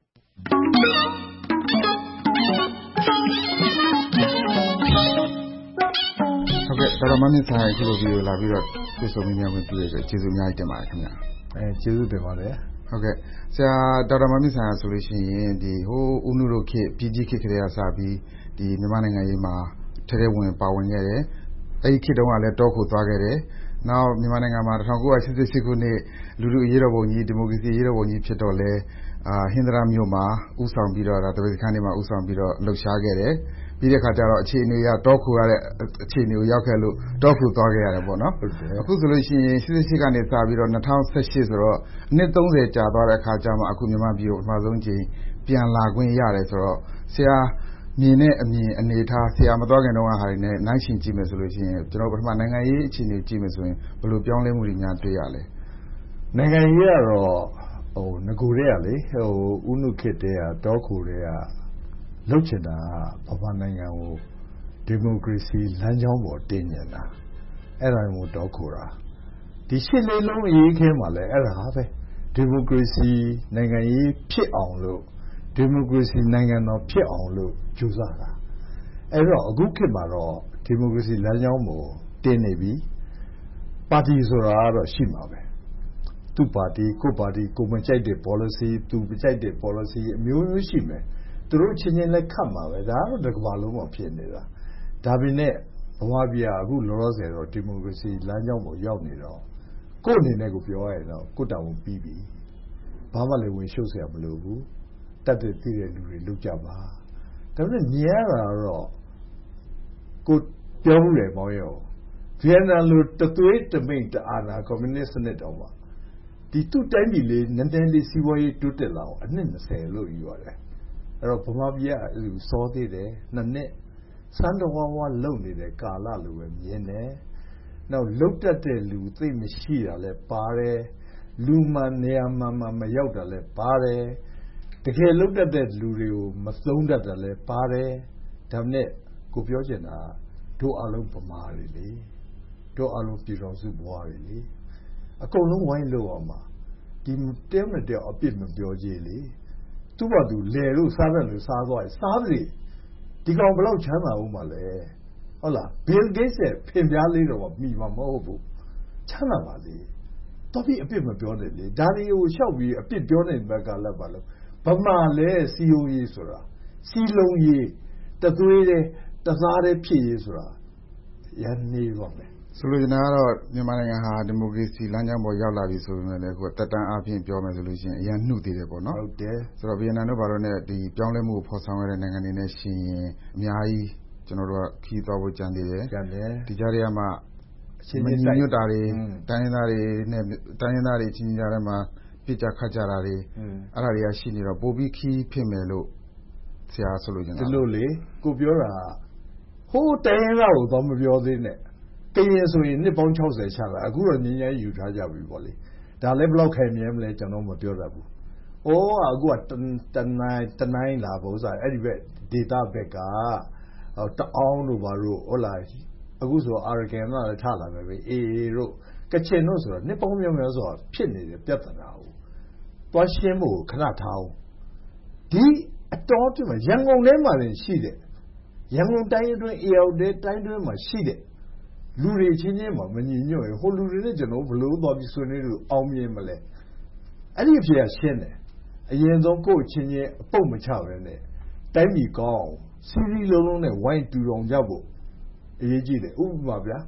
ဟုတ်ကဲ့ဒေါက်တာမန်းမြင့်ဆိုင်အခုလိုဗီဒီယိုလာပြီးတော့တွေ့ဆုံမေးမြန်းခွင့်ပြုရတဲ့ကျေးဇူးအများကြီးတင်ပါတယ်ခင်ဗျာ။အဲကျေးဇူးတင်ပါတယ်။ဟုတ်ကဲ့ဆရာဒေါက်တာမန်းမြင့်ဆိုင်ဆိုလို့ရှိရင်ဒီဟိုးဦးနုတို့ခေတ်ပြည်ကြီးခေတ်ကလေးကစပြီးဒီမြန်မာနိုင်ငံရေးမှာထဲထဲဝင်ပါဝင်ခဲ့တယ်။အဲဒီခေတ်တုန်းကလည်းတောခိုသွားခဲ့တယ်။နောက်မြန်မာနိုင်ငံမှာ၁၉၈၈ခုနှစ်လူလူအရေးတော်ပုံကြီးဒီမိုကရေစီအရေးတော်ပုံကြီးဖြစ်တော့လဲအာဟင်္ဒရာမြို့မှာဥဆောင်ပြီးတော့ဒါတပည့်စခန်းတွေမှာဥဆောင်ပြီးတော့လှုပ်ရှားခဲ့တယ်ပြီးတဲ့ခါကျတော့အခြေအနေရတောခိုရတဲ့အခြေအနေကိုရောက်ခဲ့လို့တောခိုသွားခဲ့ရတယ်ပေါ့နော်အခုဆိုလို့ရှိရင်၈၈ကနေစပြီးတော့၂၀၁၈ဆိုတော့အနှစ်သုံးဆယ်ကြာသွားတဲ့အခါကျမှအခုမြန်မာပြည်ကိုအမှဆုံးချိန်ပြန်လာခွင့်ရတယ်ဆိုတော့ဆရာမြင်တဲ့အမြင်အနေထားဆရာမတော်ခင်တုန်းကဟာတွေနဲ့နိုင်ရှင်ကြည့်မယ်ဆိုလို့ရှိရင်ကျွန်တော်ပထမနိုင်ငံရေးအခြေအနေကြည့်မယ်ဆိုရင်ဘယ်လိုပြောင်းလဲမှုတွေများတွေ့ရလဲနိုင်ငံရေးကတော့ဟိုငကိုတွေကလေဟိုဥနုခေတ်တည်းကတောခိုတွေကလှုပ်ချင်တာကဗမာနိုင်ငံကိုဒီမိုကရေစီလမ်းကြောင်းပေါ်တင်နေတာအဲ့ဒါမျိုးတောခိုတာဒီရှစ်လေးလုံးအရေးခဲမှာလဲအဲ့ဒါပဲဒီမိုကရေစီနိုင်ငံရေးဖြစ်အောင်လို့ဒီမိုကရေစီနိုင်ငံတော်ဖြစ်အောင်လို့ကြိုးစားတာအဲ့တော့အခုခေတ်မှာတော့ဒီမိုကရေစီလမ်းကြောင်းပေါ်တင်နေပြီပါတီဆိုတာကတော့ရှိမှာပဲသူ့ပါတီကိုပါတီကိုမကြိုက်တဲ့ policy သူမကြိုက်တဲ့ policy အမျိုးမျိုးရှိမယ်သူတို့ချင်းချင်းလည်းခတ်မှာပဲဒါကတော့တစ်ကမ္ဘာလုံးမှာဖြစ်နေတာဒါပေမဲ့ဘဝပြအခုလောလောဆယ်တော့ဒီမိုကရေစီလမ်းကြောင်းပေါ်ရောက်နေတော့ကိုယ့်အနေနဲ့ကိုပြောရရင်တော့ကိုယ်တောင်ပြီးပြီဘာမှလည်းဝင်ရှုပ်เสียမလိုဘူးတတ်တဲ့သိတဲ့လူတွေလုပ်ကြပါဒါပေမဲ့မြင်ရတာတော့ကိုပြောမှုတယ်ပေါင်းရောဗီယက်နမ်လိုတသွေးတမိန်တအာနာကွန်မြူနစ်စနစ်တောင်ပါဒီသူ့တိုင်းပြည်လေးနည်းနည်းလေးစီးပွားရေးတိုးတက်လာအောင်အနှစ်၂၀လို့ယူရတယ်အဲ့တော့ဗမာပြည်ကစောသေးတယ်နှစ်နှစ်စမ်းတော်ဝါဝါလုံနေတဲ့ကာလလိုပဲမြင်တယ်နောက်လုတ်တက်တဲ့လူသိမရှိတာလဲပါတယ်လူမှန်နေရာမှန်မှမရောက်တာလဲပါတယ်တကယ်လုတ်တက်တဲ့လူတွေကိုမသုံးတတ်တာလဲပါတယ်ဒါနဲ့ကိုပြောချင်တာတို့အလုံးဗမာတွေလေတို့အလုံးပြည်တော်စုဘွားတွေလေအကုန်လုံးဝိုင်းလို့အောင်ပါဒီတဲမတဲ့အပြစ်မပြောကြလေသူ့ဘာသူလဲလို့စားတယ်လို့စားသွားတယ်စားတယ်ဒီကောင်ဘယ်လောက်ချမ်းသာဦးမှာလဲဟုတ်လား Bill Gates ရဲ့ဖင်ပြားလေးတော့မိမှာမဟုတ်ဘူးချမ်းသာပါလေတော့ပြီးအပြစ်မပြောနဲ့လေဒါတွေကိုရှောက်ပြီးအပြစ်ပြောနေဘက်ကလည်းပါလို့ဗမာလဲစီယုံရေးဆိုတာစီလုံးရေးတသွေးတဲ့တစားတဲ့ဖြစ်ရေးဆိုတာရန်နေပါမယ်ဆိုလိုချင်တာကတော့မြန်မာနိုင်ငံဟာဒီမိုကရေစီလမ်းကြောင်းပေါ်ရောက်လာပြီဆိုပေမဲ့လည်းကိုယ်တက်တန်းအပြင်ပြောမယ်ဆိုလို့ရှိရင်အရင်နှုတ်သေးတယ်ပေါ့နော်ဟုတ်တယ်ဆိုတော့ဗီယက်နမ်တို့ဘာလို့ ਨੇ ဒီပြောင်းလဲမှုကိုဖော်ဆောင်ရတဲ့နိုင်ငံတွေနဲ့ရှင်ရင်အများကြီးကျွန်တော်တို့ကခီးသွားဖို့ကြံသေးတယ်ကြံတယ်ဒီကြားထဲမှာအချင်းချင်းညွတ်တာတွေတိုင်းရင်းသားတွေနဲ့တိုင်းရင်းသားတွေချင်းချင်းကြားထဲမှာပြစ်ကြခတ်ကြတာတွေအဲ့ဒါတွေကရှိနေတော့ပိုပြီးခီးဖြစ်မယ်လို့ဆရာဆိုလို့ချင်တာဒီလိုလေကိုပြောတာဟိုးတိုင်းရင်းသားကိုတော့မပြောသေးနဲ့ကရင်ဆိုရင်နှစ်ပေါင်း၆၀ချတာအခုတော့ငင်းငယ်ယူထားကြပြီပေါ့လေဒါလည်းဘယ်လောက်ခိုင်မြဲမလဲကျွန်တော်မပြောတတ်ဘူး။အိုးအခုကတနိုင်တနိုင်လာပုံစံအဲ့ဒီဘက်ဒေတာဘက်ကတအောင်တို့ဘာလို့ဟုတ်လားအခုဆိုအာရကန်ကလည်းထလာပဲပဲအေးတို့ကချင်တို့ဆိုတော့နှစ်ပေါင်းများများဆိုတော့ဖြစ်နေတဲ့ပြဿနာကိုတွားရှင်းဖို့ခဏထားအောင်ဒီအတော်ပြမှာရန်ကုန်ထဲမှာလည်းရှိတယ်ရန်ကုန်တိုင်းအတွင်းအေရောက်တဲ့တိုင်းအတွင်းမှာရှိတယ်လူတွေချင်းချင်းမှာမညီညွတ်ရင်ဟိုလူတွေနဲ့ကျွန်တော်ဘလို့သွားပြီးဆွေးနွေးလို့အောင်မြင်မလဲအဲ့ဒီအဖြစ်ကရှင်းတယ်အရင်ဆုံးကိုယ့်ချင်းချင်းအပုတ်မချပဲနဲ့တိုင်းပြည်ကောင်းအောင်စီးစီးလုံးလုံးနဲ့ဝိုင်းတူတော်ကြဖို့အရေးကြီးတယ်ဥပမာဗျာ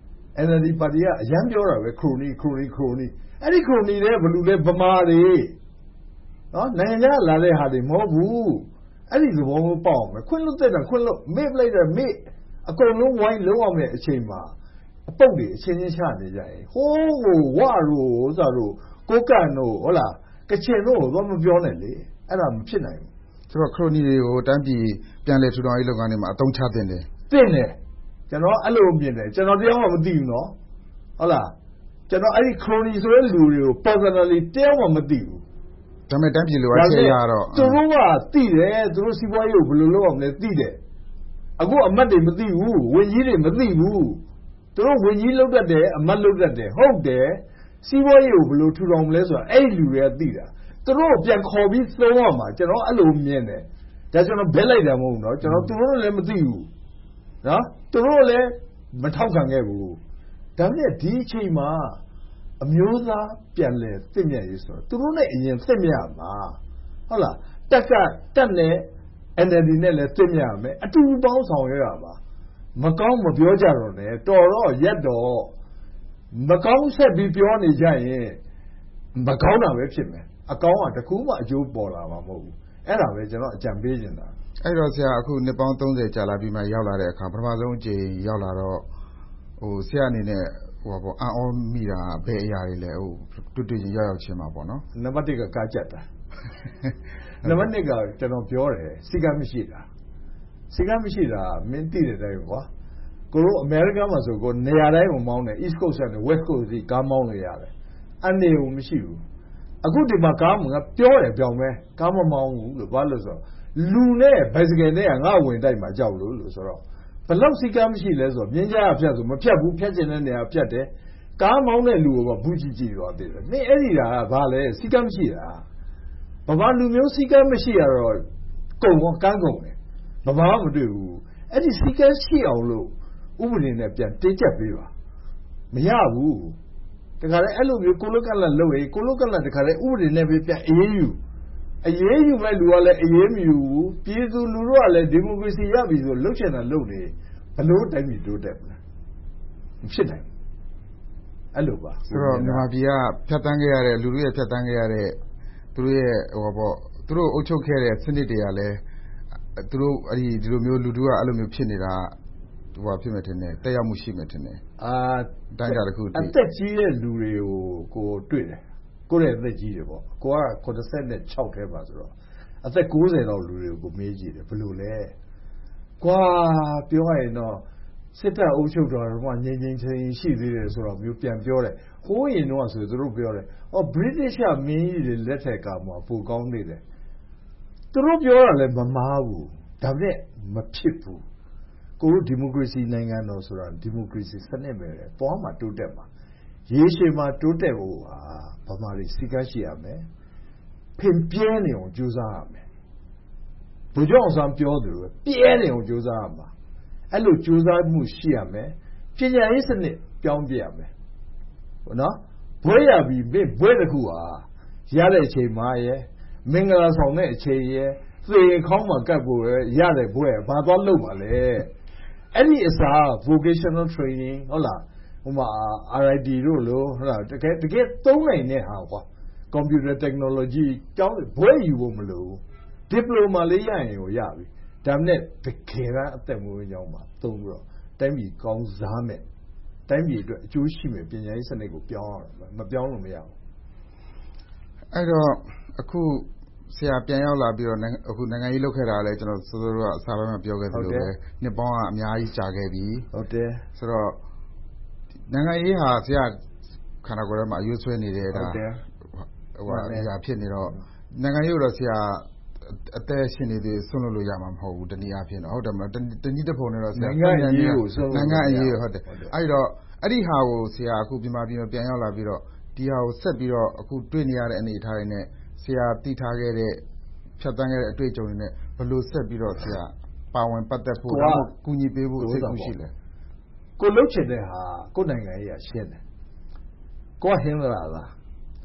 N L D ပါတီကအရန်ပြောတာပဲခရိုနီခရိုနီခရိုနီအဲ့ဒီခရိုနီတွေဘယ်လိုလဲဗမာတွေနော်နိုင်ငံခြားလာတဲ့ဟာတွေမဟုတ်ဘူးအဲ့ဒီသဘောမျိုးပေါ့မယ်ခွင့်လွတ်တဲ့တာခွင့်လွတ်မေ့ပလိုက်တဲ့မေ့အကုန်လုံးဝိုင်းလုံးအောင်တဲ့အချိန်မှာအပုတ်တွေအချင်းချင်းချနေကြရင်ဟိုးဟိုဝါရိုးဥစားတို့ကိုကန်တို့ဟုတ်လားကချင်တို့တော့မပြောနဲ့လေအဲ့ဒါမဖြစ်နိုင်ဘူးဆိုတော့ခရိုနီတွေကိုတန်းပြည်ပြန်လည်ထူထောင်ရေးလုပ်ငန်းတွေမှာအသုံးချတင်တယ်တင်တယ်ကျွန်တော်အဲ့လိုမြင်တယ်ကျွန်တော်တရားမှမသိဘူးနော်ဟုတ်လားကျွန်တော်အဲ့ဒီခရိုနီဆိုတဲ့လူတွေကို personally တရားမှမသိဘူးဒါပေမဲ့တန်းပြည်လိုအပ်ချက်ရတော့သူတို့ကသိတယ်သူတို့စီးပွားရေးကိုဘယ်လိုလုပ်အောင်လဲသိတယ်အခုအမတ်တွေမသိဘူးဝန်ကြီးတွေမသိဘူးသူတို့ဝန်ကြီးလုပ်တတ်တယ်အမတ်လုပ်တတ်တယ်ဟုတ်တယ်စီးပွားရေးကိုဘယ်လိုထူထောင်မလဲဆိုတာအဲ့ဒီလူတွေကသိတာသူတို့ပြန်ခေါ်ပြီးသုံးရမှာကျွန်တော်အဲ့လိုမြင်တယ်ဒါကျွန်တော်ဘက်လိုက်တာမဟုတ်ဘူးเนาะကျွန်တော်သူတို့လည်းမသိဘူးเนาะသူတို့လည်းမထောက်ခံခဲ့ဘူးဒါပေမဲ့ဒီအချိန်မှာအမျိုးသားပြန်လဲသင့်မြတ်ရေးဆိုတော့သူတို့နဲ့အရင်သင့်မြတ်မှာဟုတ်လားတက်ကတက်နဲ့ N L D နဲ့လည်းသင့်မြတ်မယ်အတူပေါင်းဆောင်ရွက်ရပါမကောင်းမပြောကြတော့နဲ့တော်တော့ရက်တော့မကောင်းဆက်ပြီးပြောနေကြရင်မကောင်းတာပဲဖြစ်မယ်အကောင်းကတကူမှအကျိုးပေါ်လာမှာမဟုတ်ဘူးအဲ့ဒါပဲကျွန်တော်အကြံပေးနေတာအဲ့တော့ဆရာအခုနှစ်ပေါင်းသုံးဆယ်ကြာလာပြီးမှရောက်လာတဲ့အခါပထမဆုံးအကြိမ်ရောက်လာတော့ဟိုဆရာအနေနဲ့ဟိုပေါ့အံ့ဩမိတာဘယ်အရာတွေလဲဟိုတွေ့တွေ့ချင်းရောက်ရောက်ချင်းမှာပေါ့နော်နံပါတ်တစ်ကကားကြက်တာနံပါတ်နှစ်ကကျွန်တော်ပြောတယ်စိတ်ကမရှိတာစိတ်ကမရှိတာမင်းသိတဲ့တိုင်းကွာကိုတို့အမေရိကန်မှာဆိုကိုနေရာတိုင်းကိုမောင်းတယ် East Coast နဲ့ West Coast စီကားမောင်းလို့ရတယ်အနေကိုမရှိဘူးအခုဒီမှာကားငါပြောတယ်ပြောင်းမဲကားမမောင်းဘူးလို့ဘာလို့ဆိုတော့လူနဲ့ bicycle နဲ့ငါဝင်တိုက်မှာကြောက်လို့လို့ဆိုတော့ဘလောက်စိတ်ကမရှိလဲဆိုတော့မြင်းကြားဖြတ်ဆိုမဖြတ်ဘူးဖြတ်ကျင်တဲ့နေရာဖြတ်တယ်ကားမောင်းတဲ့လူကဘူးကြီးကြီးသွားတယ်နင်းအဲ့ဒီတာကဘာလဲစိတ်ကမရှိတာဗမာလူမျိုးစိတ်ကမရှိရတော့ကုံကန်းကုံတယ်ဗမာမတွေ့ဘူးအဲ့ဒီစိတ်ကရှိအောင်လို့ဥပဒေနဲ့ပြန်တင်းကျပ်ပေးပါမရဘူးတခါလေအဲ့လိုမျိုးကိုလုကလတ်လုပ်ရင်ကိုလုကလတ်တခါလေဥပဒေနဲ့ပဲပြန်အေးယူအေးယူမဲ့လူကလည်းအေးမယူဘူးပြည်သူလူထုကလည်းဒီမိုကရေစီရပြီဆိုလှုပ်ချင်တာလှုပ်နေဘလို့တိုင်းပြည်တိုးတက်မလားမဖြစ်နိုင်အဲ့လိုပါဆိုတော့မြန်မာပြည်ကဖြတ်တန်းခဲ့ရတဲ့လူတွေရဲ့ဖြတ်တန်းခဲ့ရတဲ့သူတို့ရဲ့ဟိုပေါ့သူတို့အုပ်ချုပ်ခဲ့တဲ့စနစ်တွေကလည်းသူတို့အဲ့ဒီဒီလိုမျိုးလူထုကအဲ့လိုမျိုးဖြစ်နေတာဟိုဖြစ်မယ်ထင်တယ်တက်ရောက်မှုရှိမယ်ထင်တယ်အာတိုင်းတာတစ်ခုအသက်ကြီးတဲ့လူတွေကိုကိုတွေ့တယ်ကိုယ့်ရဲ့အသက်ကြီးတယ်ပေါ့ကိုကခုနှစ်ဆယ်ခြောက်ထဲပါဆိုတော့အသက်ကိုးဆယ်လောက်လူတွေကိုမေးကြည့်တယ်ဘယ်လိုလဲကွာပြောရရင်တော့စစ်တပ်အုပ်ချုပ်တော်ကငြိမ်ငြိမ်ချင်းရှိသေးတယ်ဆိုတော့မျိုးပြန်ပြောတယ်ဟိုးရင်တော့ဆိုသူတို့ပြောတယ်အော် British ကမင်းကြီးတွေလက်ထက်ကမှပိုကောင်းနေတယ်သူတို့ပြောတာလည်းမမားဘူးဒါပေမဲ့မဖြစ်ဘူးကိုတို့ဒီမိုကရေစီနိုင်ငံတော်ဆိုတာဒီမိုကရေစီစနစ်ပဲသွားမှာတိုးတက်မှာရေရှည်မှာတိုးတက်ဖို့ဟာဗမာတွေစီကန်းရှိရမယ်ဖင်ပြဲနေအောင်ကြိုးစားရမယ်ဘုရားအောင်ဆန်းပြောသူပြဲနေအောင်ကြိုးစားရမှာအဲ့လိုကြိုးစားမှုရှိရမယ်ပညာရေးစနစ်ပြောင်းပြရမယ်ဟုတ်နော်ဘွဲရပြီဘွဲတစ်ခုဟာရတဲ့အချိန်မှာရယ်မင်္ဂလာဆောင်တဲ့အချိန်ရယ်သေခေါင်းမှာကပ်ဖို့ရတဲ့ဘွဲဘာသွားလုပ်ပါလဲအဲ့ဒီအစား vocational training ဟုတ်လားဟိုမှာ R I T တို့လို့ဟုတ်လားတကယ်တကယ်သုံးနိုင်တဲ့ဟာကွာ computer technology ကျောင်းဘွဲယူဖို့မလိုဘူး diploma လေးရရင်ကိုရပြီဒါနဲ့တကယ်ကအသက်မွေးကြောင်းမှာသုံးပြီးတော့တိုင်းပြည်ကောင်းစားမယ်တိုင်းပြည်အတွက်အကျိုးရှိမယ်ပညာရေးစနစ်ကိုပြောင်းရအောင်မပြောင်းလို့မရဘူးအဲ့တော့အခုဆရာပြန်ရောက်လာပြီးတော့အခုနိုင်ငံရေးလုပ်ခဲ့တာလည်းကျွန်တော်စိုးစိုးကအစားပိုင်းမှာပြောခဲ့သလိုပဲနှစ်ပေါင်းကအများကြီးကြာခဲ့ပြီဟုတ်တယ်ဆိုတော့နိုင်ငံရေးဟာဆရာခန္ဓာကိုယ်ထဲမှာအရွေးဆွဲနေတဲ့ဒါဟုတ်တယ်ဟိုအရာဖြစ်နေတော့နိုင်ငံရေးတော့ဆရာအသက်ရှင်နေသေးဆွလို့လို့ရမှာမဟုတ်ဘူးတနည်းအားဖြင့်တော့ဟုတ်တယ်မလားတနည်းတစ်ပုံနဲ့တော့ဆရာနိုင်ငံရေးကိုဆွနိုင်ငံအရေးဟုတ်တယ်အဲ့တော့အဲ့ဒီဟာကိုဆရာအခုမြန်မာပြည်မှာပြန်ရောက်လာပြီးတော့ဒီဟာကိုဆက်ပြီးတော့အခုတွေ့နေရတဲ့အနေအထားတွေနဲ့ဆရာတည်ထားခဲ့တဲ့ဖြတ်တန်းခဲ့တဲ့အတွေ့အကြုံတွေနဲ့ဘယ်လိုဆက်ပြီးတော့ဆရာပါဝင်ပတ်သက်ဖို့ကူညီပေးဖို့စိတ်ကူးရှိလဲကိုလှုပ်ချင်တဲ့ဟာကိုနိုင်ငံရေးကရှင်းတယ်ကိုဟင်းလာလားဟ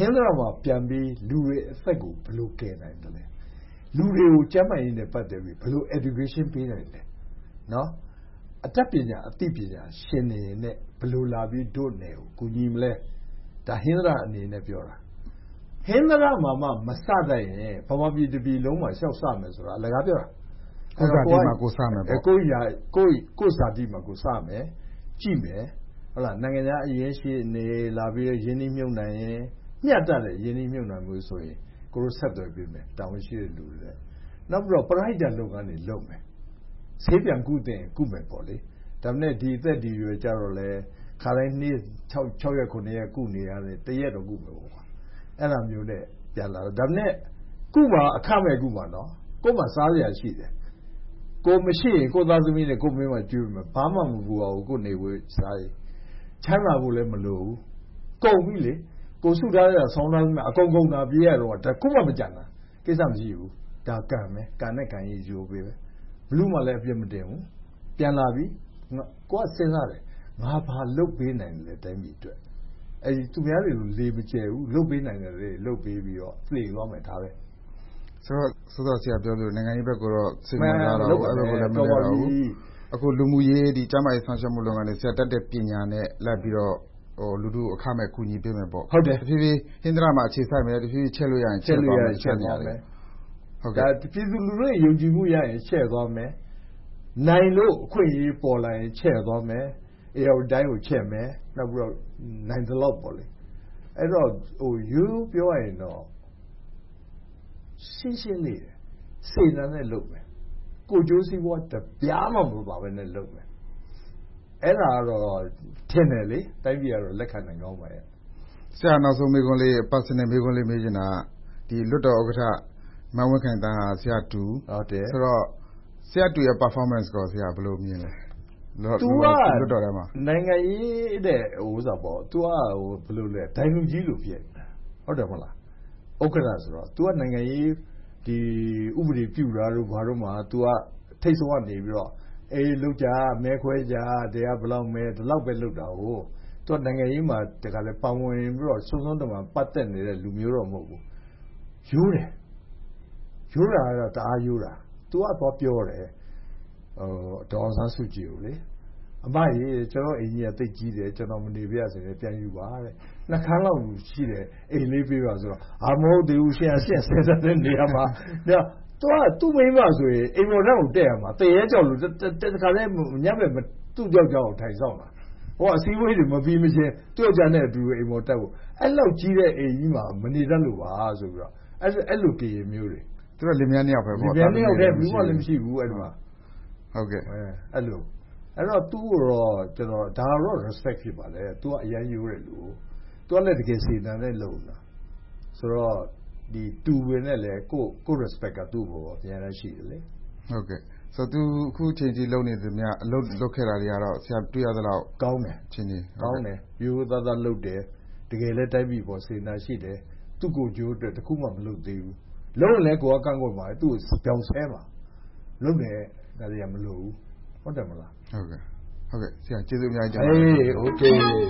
င်းသရမှာပြန်ပြီးလူတွေအသက်ကိုဘယ်လိုကယ်နိုင်တယ်လဲလူတွေကိုကျန်းမာရေးနဲ့ပတ်သက်ပြီးဘယ်လို education ပေးနိုင်လဲနော်အတတ်ပညာအသိပညာရှင်တွေနဲ့ဘယ်လိုလာပြီးတို့နယ်ကိုကူညီမလဲဒါဟင်းသရအနေနဲ့ပြောတာဟင်းသရမှာမှမစတတ်ရင်ဗမာပြည်တစ်ပြည်လုံးမှာရှောက်စမယ်ဆိုတာအလကားပြောတာကိုယ်စာတိမှာကိုစမယ်ပေါ့ကိုယ်ရာကိုယ်ကိုယ်စာတိမှာကိုစမယ်ကြည့်မယ်ဟုတ်လားနိုင်ငံသားအရင်ရှိနေလာပြီးရင်းနှီးမြှုပ်နှံရင်မျှတတဲ့ရင်းနှီးမြှုပ်နှံမှုဆိုရင်ကိုယ်ဆက်သွယ်ပေးမယ်တာဝန်ရှိတဲ့လူတွေနောက်ပြီးတော့ပရိုက်တာလုပ်ငန်းတွေလုပ်မယ်ဆေးပြန်ကုသင်ကုမယ်ပေါ့လေဒါပေမဲ့ဒီအသက်ဒီရွယ်ကြတော့လဲခါတိုင်းနေ့6 6ရက်9ရက်ကုနေရတယ်တရက်တော့ကုမယ်ပေါ့အဲ့လိုမျိုးနဲ့ပြန်လာတော့ဒါပေမဲ့ကုမှာအခမဲ့ကုမှာနော်ကိုယ်မှာစားရရှိတယ်ကိုမရှိရင်ကိုသားသမီးနဲ့ကိုမင်းမကျွေးမယ်ဘာမှမပူပါဘူးကိုနေဝေးစားရင်ချမ်းသာဖို့လည်းမလိုဘူးကုန်ပြီလေကိုစုထားရတာဆောင်းသားအကုန်ကုန်တာပြေးရတော့ဒါခုမှမကြံတာကိစ္စမရှိဘူးဒါကံပဲကံနဲ့ကံရည်ယူပေးပဲဘလူးမှလည်းအပြစ်မတင်ဘူးပြန်လာပြီကိုကစဉ်းစားတယ်ငါဘာလုပ်ပေးနိုင်လဲတိုင်းပြည်အတွက်အဲဒီသူများတွေလေမကျဲဘူးလုပ်ပေးနိုင်တယ်လေလုပ်ပေးပြီးတော့သိသွားမယ်ဒါပဲဆိုတော့ဆိုတော့ဆရာပြောလို့နိုင်ငံရေးဘက်ကတော့စိတ်ဝင်စားတော့အဲ့လိုလည်းမလုပ်တော့ဘူးအခုလူမှုရေးဒီကျန်းမာရေးဆောင်ရွက်မှုလုပ်ငန်းတွေဆရာတတ်တဲ့ပညာနဲ့လက်ပြီးတော့ဟိုလူတို့အခမဲ့ကူညီပေးမယ်ပေါ့ဟုတ်တယ်တဖြည်းဖြည်းဟင်္ဒရာမှာအခြေစိုက်မယ်တဖြည်းဖြည်းချက်လို့ရရင်ချက်လို့ရရင်ချက်သွားမယ်ဟုတ်ကဲ့ဒါပြည်သူလူထုရဲ့ယုံကြည်မှုရရင်ချက်သွားမယ်နိုင်လို့အခွင့်အရေးပေါ်လာရင်ချက်သွားမယ်အေးဟိုတိုင်းကိုချက်မယ်နောက်ပြီးတော့နိုင်သလောက်ပေါ့လေအဲ့တော့ဟိုယူပြောရရင်တော့ရှင်းရှင်းလေးစေတနာနဲ့လုပ်မယ်ကိုကျိုးစည်းပွားတပြားမှမပါဘဲနဲ့လုပ်မယ်အဲ့ဒါကတော့ထင်တယ်လေတိုင်းပြည်ကတော့လက်ခံနိုင်ကောင်းပါရဲ့ဆရာနောက်ဆုံးမေးခွန်းလေး personal မေးခွန်းလေးမေးချင်တာဒီလွတ်တော်ဥက္ကဋ္ဌမဝင်းခိုင်တန်းဟာဆရာတူဟုတ်တယ်ဆိုတော့ဆရာတူရဲ့ performance ကိုဆရာဘယ်လိုမြင်လဲသူကလွတ်တော်ထဲမှာနိုင်ငံရေးတဲ့ဟိုဥစားပေါ့သူကဟိုဘယ်လိုလဲဒိုင်လူကြီးလို့ဖြစ်ဟုတ်တယ်မဟုတ်လားဥက္ကဋ္ဌဆိုတော့ तू ကနိုင်ငံရေးဒီဥပဒေပြုတာတို့ဘာတို့မှာ तू ကထိတ်ဆုံးကနေပြီးတော့အေးလောက်ကြမဲခွဲကြတရားဘလောက်မဲဒီလောက်ပဲလောက်တာဟို तू ကနိုင်ငံရေးမှာတကယ်လဲပါဝင်ပြီးတော့စုံစုံတမန်ပတ်သက်နေတဲ့လူမျိုးတော့မဟုတ်ဘူးရိုးတယ်ရိုးတာကတော့တအားရိုးတာ तू ကတော့ပြောတယ်ဟိုဒေါ်ဆန်းစုကြည်ကိုလေအမကြီးကျွန်တော်အိမ်ကြီးကတိတ်ကြီးတယ်ကျွန်တော်မနေပြရဆိုရင်ပြန်ယူပါတဲ့နှခမ်းလောက်ရှိတယ်အိမ်လေးပေးပါဆိုတော့အာမဟုတ်သေးဘူးရှင်အရှင်းဆဲဆဲတဲ့နေရာမှာညတော့သူ့မိမဆိုရင်အိမ်ပေါ်ထဲကိုတက်ရမှာတရေကြောက်လို့တခါလဲညက်ပဲသူ့ကြောက်ကြောက်ထိုင်ဆောင်တာဟိုအစည်းအဝေးတွေမပြီးမချင်းသူ့ကြောက်နဲ့အတူအိမ်ပေါ်တက်ဖို့အဲ့လောက်ကြီးတဲ့အိမ်ကြီးမှာမနေတတ်လို့ပါဆိုပြီးတော့အဲ့အဲ့လိုကြေမျိုးတွေသူကလင်မယားနှစ်ယောက်ပဲပေါ့လင်မယားနှစ်ယောက်တည်းဘူးမှလည်းမရှိဘူးအဲ့ဒီမှာဟုတ်ကဲ့အဲ့လိုအဲ့တော့သူ့တော့ကျွန်တော်ဒါတော့ respect ဖြစ်ပါလေ तू ကအရင်ယူရတယ်လို့ तू ကလည်းတကယ်စေတနာနဲ့လုပ်တာဆိုတော့ဒီတူဝင်နဲ့လေကိုကို respect ကသူ့ဘောအများကြီးရှိတယ်လေဟုတ်ကဲ့ဆိုတော့ तू အခုချိန်ကြီးလုပ်နေသမျှအလုပ်လုပ်ခဲ့တာတွေကတော့ဆရာတွေ့ရသလောက်ကောင်းတယ်ချင်းကြီးကောင်းတယ်ရိုးသားသားလုပ်တယ်တကယ်လည်းတိုက်ပြီးပေါ်စေတနာရှိတယ်သူ့ကိုကြိုးအတွက်တခုမှမလုပ်သေးဘူးလုံးလည်းကိုကကန့်ကွက်ပါသူ့ကိုပြောင်းဆဲပါလုပ်တယ်ဒါတွေကမလုပ်ဘူးဟုတ်တယ်မလားဟုတ်ကဲ့ဟုတ်ကဲ့ဆရာကျေးဇူးအများကြီးတင်ပါတယ်အေးโอเค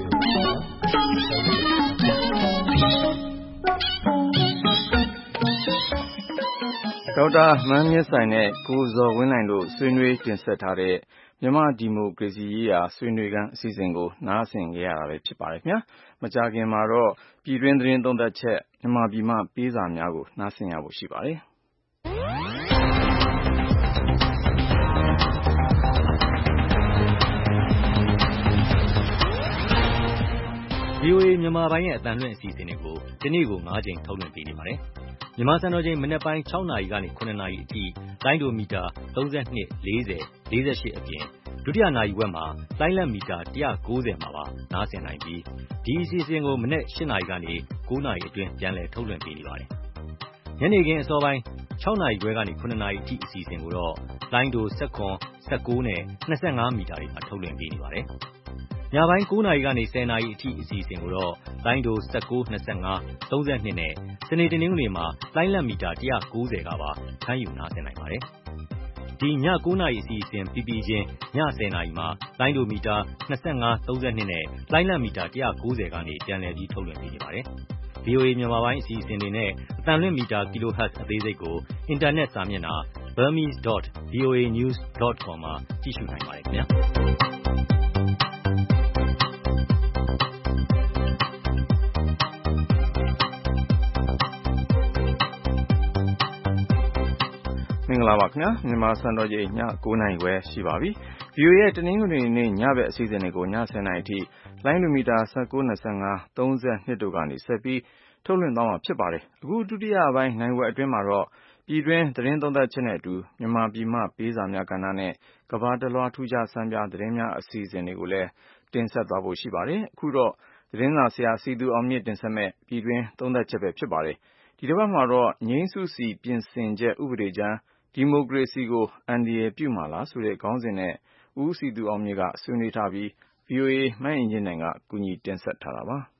ဒေါက်တာမန်းမြင့်ဆိုင်နဲ့ကိုဇော်ဝင်းနိုင်တို့ဆွေးနွေးတင်ဆက်ထားတဲ့မြန်မာဒီမိုကရေစီရေးရာဆွေးနွေးခန်းအစီအစဉ်ကိုနားဆင်ကြရတာပဲဖြစ်ပါတယ်ခင်ဗျာမကြာခင်မှာတော့ပြည်တွင်းသတင်းသုံးသပ်ချက်မြန်မာပြည်မှပေးစာများကိုနားဆင်ရဖို့ရှိပါတယ်ဗွီအိုအေမြန်မာပိုင်းရဲ့အသံလွှင့်အစီအစဉ်တွေကိုဒီနေ့ကို၅ကြိမ်ထုတ်လွှင့်ပေးနေပါတယ်။မြန်မာစံတော်ချိန်မနက်ပိုင်း၆နာရီကနေ၇နာရီအထိလိုင်းဒိုမီတာသုံး၂ ၄၀ ၄၈အပြင်ဒုတိယနာရီဝက်မှာလိုင်းလက်မီတာ၁၉၀မှာပါနားဆင်နိုင်ပြီးဒီအစီအစဉ်ကိုမနက်၈နာရီကနေ၉နာရီအတွင်းပြန်လည်ထုတ်လွှင့်ပေးနေပါတယ်။ညနေခင်းအစောပိုင်း၆နာရီခွဲကနေ၇နာရီအထိအစီအစဉ်ကိုတော့လိုင်းဒို၁၇ ၁၉နဲ့၂၅မီတာတွေမှာထုတ်လွှင့်ပေးနေပါတယ်။ညပိုင်း၉နာရီကနေ၁၀နာရီအထိအစီအစဉ်ကိုတော့လိုင်းဒို၁၉ ၂၅ ၃၂နဲ့စနေတနင်္ဂနွေမှာလိုင်းလက်မီတာ၁၉၀ကပါဖမ်းယူနားဆင်နိုင်ပါတယ်။ဒီည၉နာရီအစီအစဉ်ပြီးပြီးချင်းည၁၀နာရီမှာလိုင်းဒိုမီတာ၂၅ ၃၂နဲ့လိုင်းလက်မီတာ၁၉၀ကနေပြန်လည်ပြီးထုတ်လွှင့်ပေးနေပါတယ်။ဗွီအိုအေ မြန်မာပိုင်းအစီအစဉ်တွေနဲ့အသံလွှင့်မီတာ Kilohertz အသေးစိတ်ကိုအင်တာနက်စာမျက်နှာ burmese dot v o a news dot com မှာကြည့်ရှုနိုင်ပါတယ်ခင်ဗျာမင်္ဂလာပါခင်ဗျာမြန်မာစံတော်ချိန်ည၉နာရီခွဲရှိပါပြီ ဗီအိုအေ ရဲ့တနင်္ဂနွေနေ့ညဘက်အစီအစဉ်တွေကိုညဆယ်နာရီအထိလိုင်းလူမီတာ၁၉ ၂၅ ၃၂တို့ကနေဆက်ပြီးထုတ်လွှင့်သွားမှာဖြစ်ပါတယ်အခုဒုတိယပိုင်းနိုင်ဝက်အတွင်းမှာတော့ပြည်တွင်းသတင်းသုံးသပ်ချက်နဲ့အတူမြန်မာပြည်မှပေးစာများကဏ္ဍနဲ့ကမ္ဘာတလွှားထူးခြားဆန်းပြသတင်းများအစီအစဉ်တွေကိုလည်းတင်ဆက်သွားဖို့ရှိပါတယ်အခုတော့သတင်းစာဆရာစီသူအောင်မြင့်တင်ဆက်မဲ့ပြည်တွင်းသုံးသပ်ချက်ပဲဖြစ်ပါတယ်ဒီတစ်ပတ်မှာတော့ငြိမ်းစုစီပြင်ဆင်ချက်ဥပဒေကြမ်းဒီမိုကရေစီကိုအန္တရာယ်ပြုမှာလားဆိုတဲ့ခေါင်းစဉ်နဲ့ဦးစီသူအောင်မြင့်ကဆွေးနွေးထားပြီး ဗွီအိုအေ မအင်ကြင်းနိုင်ကကူညီတင်ဆက်ထားတာပါ၂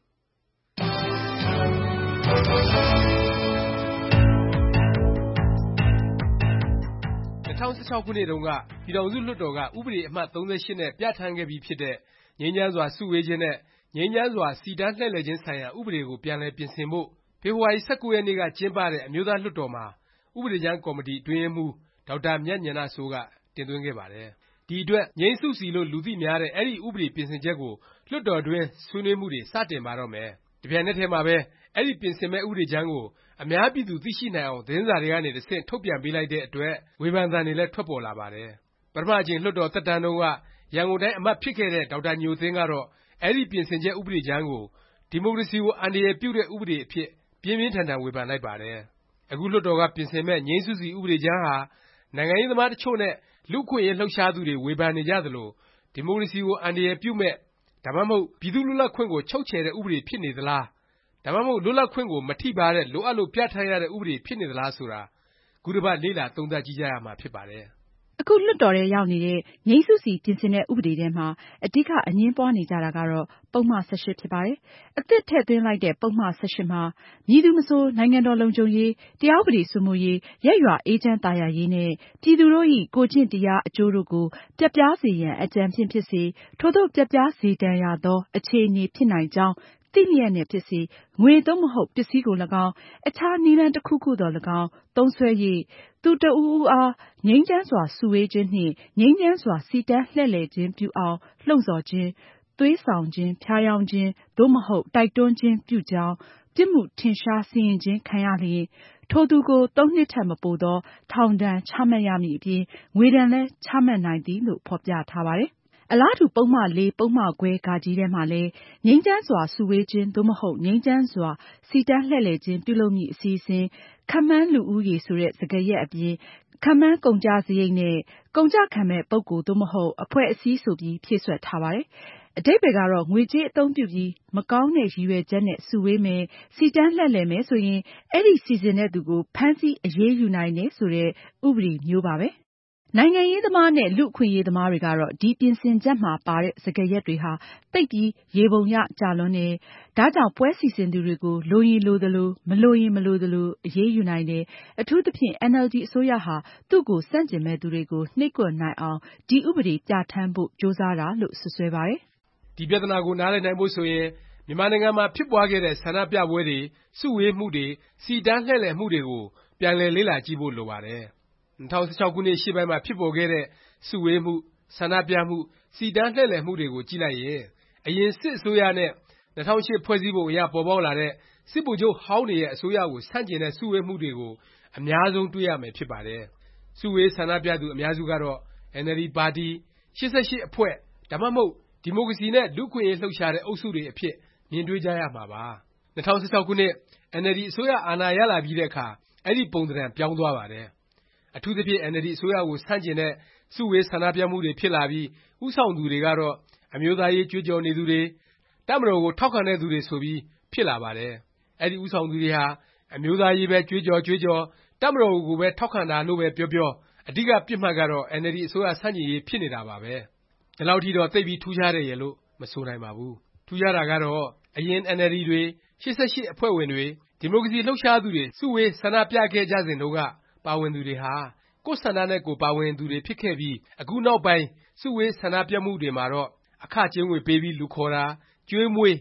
၀၁၆ခုနှစ်တုန်းကပြည်ထောင်စုလွှတ်တော်ကဥပဒေအမှတ်၃၈နဲ့ပြဌာန်းခဲ့ပြီးဖြစ်တဲ့ငြိမ်းချမ်းစွာစုဝေးခြင်းနဲ့ငြိမ်းချမ်းစွာစီတန်းလှည့်လည်ခြင်းဆိုင်ရာဥပဒေကိုပြန်လည်ပြင်ဆင်ဖို့ဖေဖေါ်ဝါရီ၁၉ရက်နေ့ကကျင်းပတဲ့အမျိုးသားလွှတ်တော်မှာဥပဒေကြမ်းကော်မတီအတွင်းရေးမှူးဒေါက်တာမြတ်ဉာဏစိုးကတင်သွင်းခဲ့ပါတယ်။ဒီအတွက်ငြိမ်းစုစီလို့လူသိများတဲ့အဲဒီဥပဒေပြင်ဆင်ချက်ကိုလွှတ်တော်တွင်းဆွေးနွေးမှုတွေစတင်ပါတော့မယ်။တပြိုင်နက်တည်းမှာပဲအဲဒီပြင်ဆင်မဲ့ဥပဒေကြမ်းကိုအများပြည်သူသိရှိနိုင်အောင်သတင်းစာတွေကနေတဆင့်ထုတ်ပြန်ပေးလိုက်တဲ့အတွက်ဝေဖန်သံတွေလည်းထွက်ပေါ်လာပါတယ်။ပထမအကြိမ်လွှတ်တော်သက်တမ်းတုန်းကရန်ကုန်တိုင်းအမတ်ဖြစ်ခဲ့တဲ့ဒေါက်တာညိုသိန်းကတော့အဲဒီပြင်ဆင်ချက်ဥပဒေကြမ်းကိုဒီမိုကရေစီကိုအန္တရာယ်ပြုတဲ့ဥပဒေအဖြစ်ပြင်းပြင်းထန်ထန်ဝေဖန်လိုက်ပါတယ်။အခုလွှတ်တော်ကပြင်ဆင်မဲ့ငြိမ်းစုစီဥပဒေကြမ်းဟာနိုင်ငံရေးသမားတချို့နဲ့လူ့အခွင့်အရေးလှုပ်ရှားသူတွေဝေဖန်နေကြသလိုဒီမိုကရေစီကိုအန္တရာယ်ပြုမဲ့ဒါမှမဟုတ်ပြည်သူ့လွတ်လပ်ခွင့်ကိုချုပ်ချယ်တဲ့ဥပဒေဖြစ်နေသလားဒါမှမဟုတ်လွတ်လပ်ခွင့်ကိုမထိပါတဲ့လိုအပ်လို့ပြဌာန်းရတဲ့ဥပဒေဖြစ်နေသလားဆိုတာခုတစ်ပတ်လေ့လာသုံးသပ်ကြည့်ကြရမှာဖြစ်ပါတယ်။အခုလွှတ်တော်ထဲရောက်နေတဲ့ငြိမ်းစုစီပြင်ဆင်တဲ့ဥပဒေထဲမှာအဓိကအငြင်းပွားနေကြတာကတော့ပုဒ်မ၁၈ဖြစ်ပါတယ်။အသစ်ထည့်သွင်းလိုက်တဲ့ပုဒ်မ၁၈မှာမည်သူမဆိုနိုင်ငံတော်လုံခြုံရေး၊တရားဥပဒေစိုးမိုးရေး၊ရပ်ရွာအေးချမ်းသာယာရေးနဲ့ပြည်သူတို့၏ကိုယ်ကျင့်တရားအကျိုးတို့ကိုပျက်ပြားစေရန်အကြံဖြင့်ဖြစ်စေထိုသို့ပျက်ပြားစေတန်ရာသောအခြေအနေဖြစ်နိုင်ကြောင်းသိလျက်နဲ့ဖြစ်စေငွေသို့မဟုတ်ပစ္စည်းကို၎င်းအခြားနည်းလမ်းတစ်ခုခုသော၎င်းသုံးစွဲ၍သူတစ်ဦးဦးအားငြိမ်းချမ်းစွာစုဝေးခြင်းနှင့်ငြိမ်းချမ်းစွာစီတန်းလှည့်လည်ခြင်းပြုအောင်လှုံ့ဆော်ခြင်းသွေးဆောင်ခြင်းဖြားယောင်းခြင်းသို့မဟုတ်တိုက်တွန်းခြင်းပြုကြောင်းပြစ်မှုထင်ရှားစီရင်ခြင်းခံရလျင်ထိုသူကိုသုံးနှစ်ထက်မပိုသောထောင်ဒဏ်ချမှတ်ရမည့်အပြင်ငွေဒဏ်လည်းချမှတ်နိုင်သည်လို့ဖော်ပြထားပါတယ်။အလားတူပုဒ်မ၄ပုဒ်မခွဲ ထဲမှာလည်းငြိမ်းချမ်းစွာစုဝေးခြင်းသို့မဟုတ်ငြိမ်းချမ်းစွာစီတန်းလှည့်လည်ခြင်းပြုလုပ်မည့်အစီအစဉ်ခန့်မှန်းလူဦးရေဆိုတဲ့စကားရပ်အပြင်ခန့်မှန်းကုန်ကျစရိတ်နဲ့ကုန်ကျခံမဲ့ပုဂ္ဂိုလ်သို့မဟုတ်အဖွဲ့အစည်းဆိုပြီးဖြည့်စွက်ထားပါတယ်။အဓိပ္ပါယ်ကတော့ငွေကြေးအသုံးပြုပြီးမကောင်းတဲ့ရည်ရွယ်ချက်နဲ့စုဝေးမယ်စီတန်းလှည့်လည်မယ်ဆိုရင်အဲဒီစီစဉ်တဲ့သူကိုဖမ်းဆီးအရေးယူနိုင်တယ်ဆိုတဲ့ဥပဒေမျိုးပါပဲ။နိုင်ငံရေးသမားနဲ့လူ့အခွင့်အရေးသမားတွေကတော့ဒီပြင်ဆင်ချက်မှာပါတဲ့စကားရပ်တွေဟာသိပ်ပြီးရေပုံရကျလွန်းတယ်။ဒါကြောင့်ပွဲစီစဉ်သူတွေကိုလိုရင်လိုသလိုမလိုရင်မလိုသလိုအရေးယူနိုင်တယ်။အထူးသဖြင့်အင်န်အယ်လ်ဒီအစိုးရဟာသူ့ကိုဆန့်ကျင်မဲ့သူတွေကိုနှိပ်ကွပ်နိုင်အောင်ဒီဥပဒေပြဌာန်းဖို့ကြိုးစားတာလို့စွပ်စွဲပါတယ်။ဒီပြဿနာကိုနားလည်နိုင်ဖို့ဆိုရင်မြန်မာနိုင်ငံမှာဖြစ်ပွားခဲ့တဲ့ဆန္ဒပြပွဲတွေစုဝေးမှုတွေစီတန်းလှည့်လည်မှုတွေကိုပြန်လည်လေ့လာကြည့်ဖို့လိုပါတယ်။၂၀၁၆ခုနှစ်ရှေ့ပိုင်းမှာဖြစ်ပေါ်ခဲ့တဲ့စုဝေးမှုဆန္ဒပြမှုစီတန်းလှည့်လည်မှုတွေကိုကြည့်လိုက်ရင်အရင်စစ်အစိုးရနဲ့၂၀၀၈ဖွဲ့စည်းပုံအရပေါ်ပေါက်လာတဲ့စစ်ဗိုလ်ချုပ်ဟောင်းတွေရဲ့အစိုးရကိုဆန့်ကျင်တဲ့စုဝေးမှုတွေကိုအများဆုံးတွေ့ရမယ်ဖြစ်ပါတယ်။စုဝေးဆန္ဒပြသူအများစုကတော့အင်န်အယ်လ်ဒီပါတီ၈၈အဖွဲ့ဒါမှမဟုတ်ဒီမိုကရေစီနဲ့လူ့အခွင့်အရေးလှုပ်ရှားတဲ့အုပ်စုတွေအဖြစ်မြင်တွေ့ကြရမှာပါ။၂၀၁၆ခုနှစ်အင်န်အယ်လ်ဒီအစိုးရအာဏာရလာပြီးတဲ့အခါအဲဒီပုံသဏ္ဍာန်ပြောင်းသွားပါတယ်။အထူးသဖြင့်အင်န်အယ်လ်ဒီအစိုးရကိုဆန့်ကျင်တဲ့စုဝေးဆန္ဒပြမှုတွေဖြစ်လာပြီးဦးဆောင်သူတွေကတော့အမျိုးသားရေးကြွေးကြော်နေသူတွေတပ်မတော်ကိုထောက်ခံတဲ့သူတွေဆိုပြီးဖြစ်လာပါတယ်။အဲဒီဦးဆောင်သူတွေဟာအမျိုးသားရေးပဲကြွေးကြော်ကြွေးကြော်တပ်မတော်ကိုပဲထောက်ခံတာလို့ပဲပြောပြောအဓိကပြစ်မှတ်ကတော့အင်န်အယ်လ်ဒီအစိုးရဆန့်ကျင်ရေးဖြစ်နေတာပါပဲ။ဒီလောက်ထိတော့သိပ်ပြီးထူးခြားတယ်ရလို့မဆိုနိုင်ပါဘူး။ထူးခြားတာကတော့အရင်အင်န်အယ်လ်ဒီတွေ၈၈အဖွဲ့ဝင်တွေဒီမိုကရေစီလှုပ်ရှားသူတွေစုဝေးဆန္ဒပြခဲ့ကြစဉ်တုန်းကပါဝင်သူတွေဟာကိုယ့်ဆန္ဒနဲ့ကိုယ်ပါဝင်သူတွေဖြစ်ခဲ့ပြီးအခုနောက်ပိုင်းစုဝေးဆန္ဒပြမှုတွေမှာတော့အခကြေးငွေပေးပြီးလူခေါ်တာကျွေးမွေး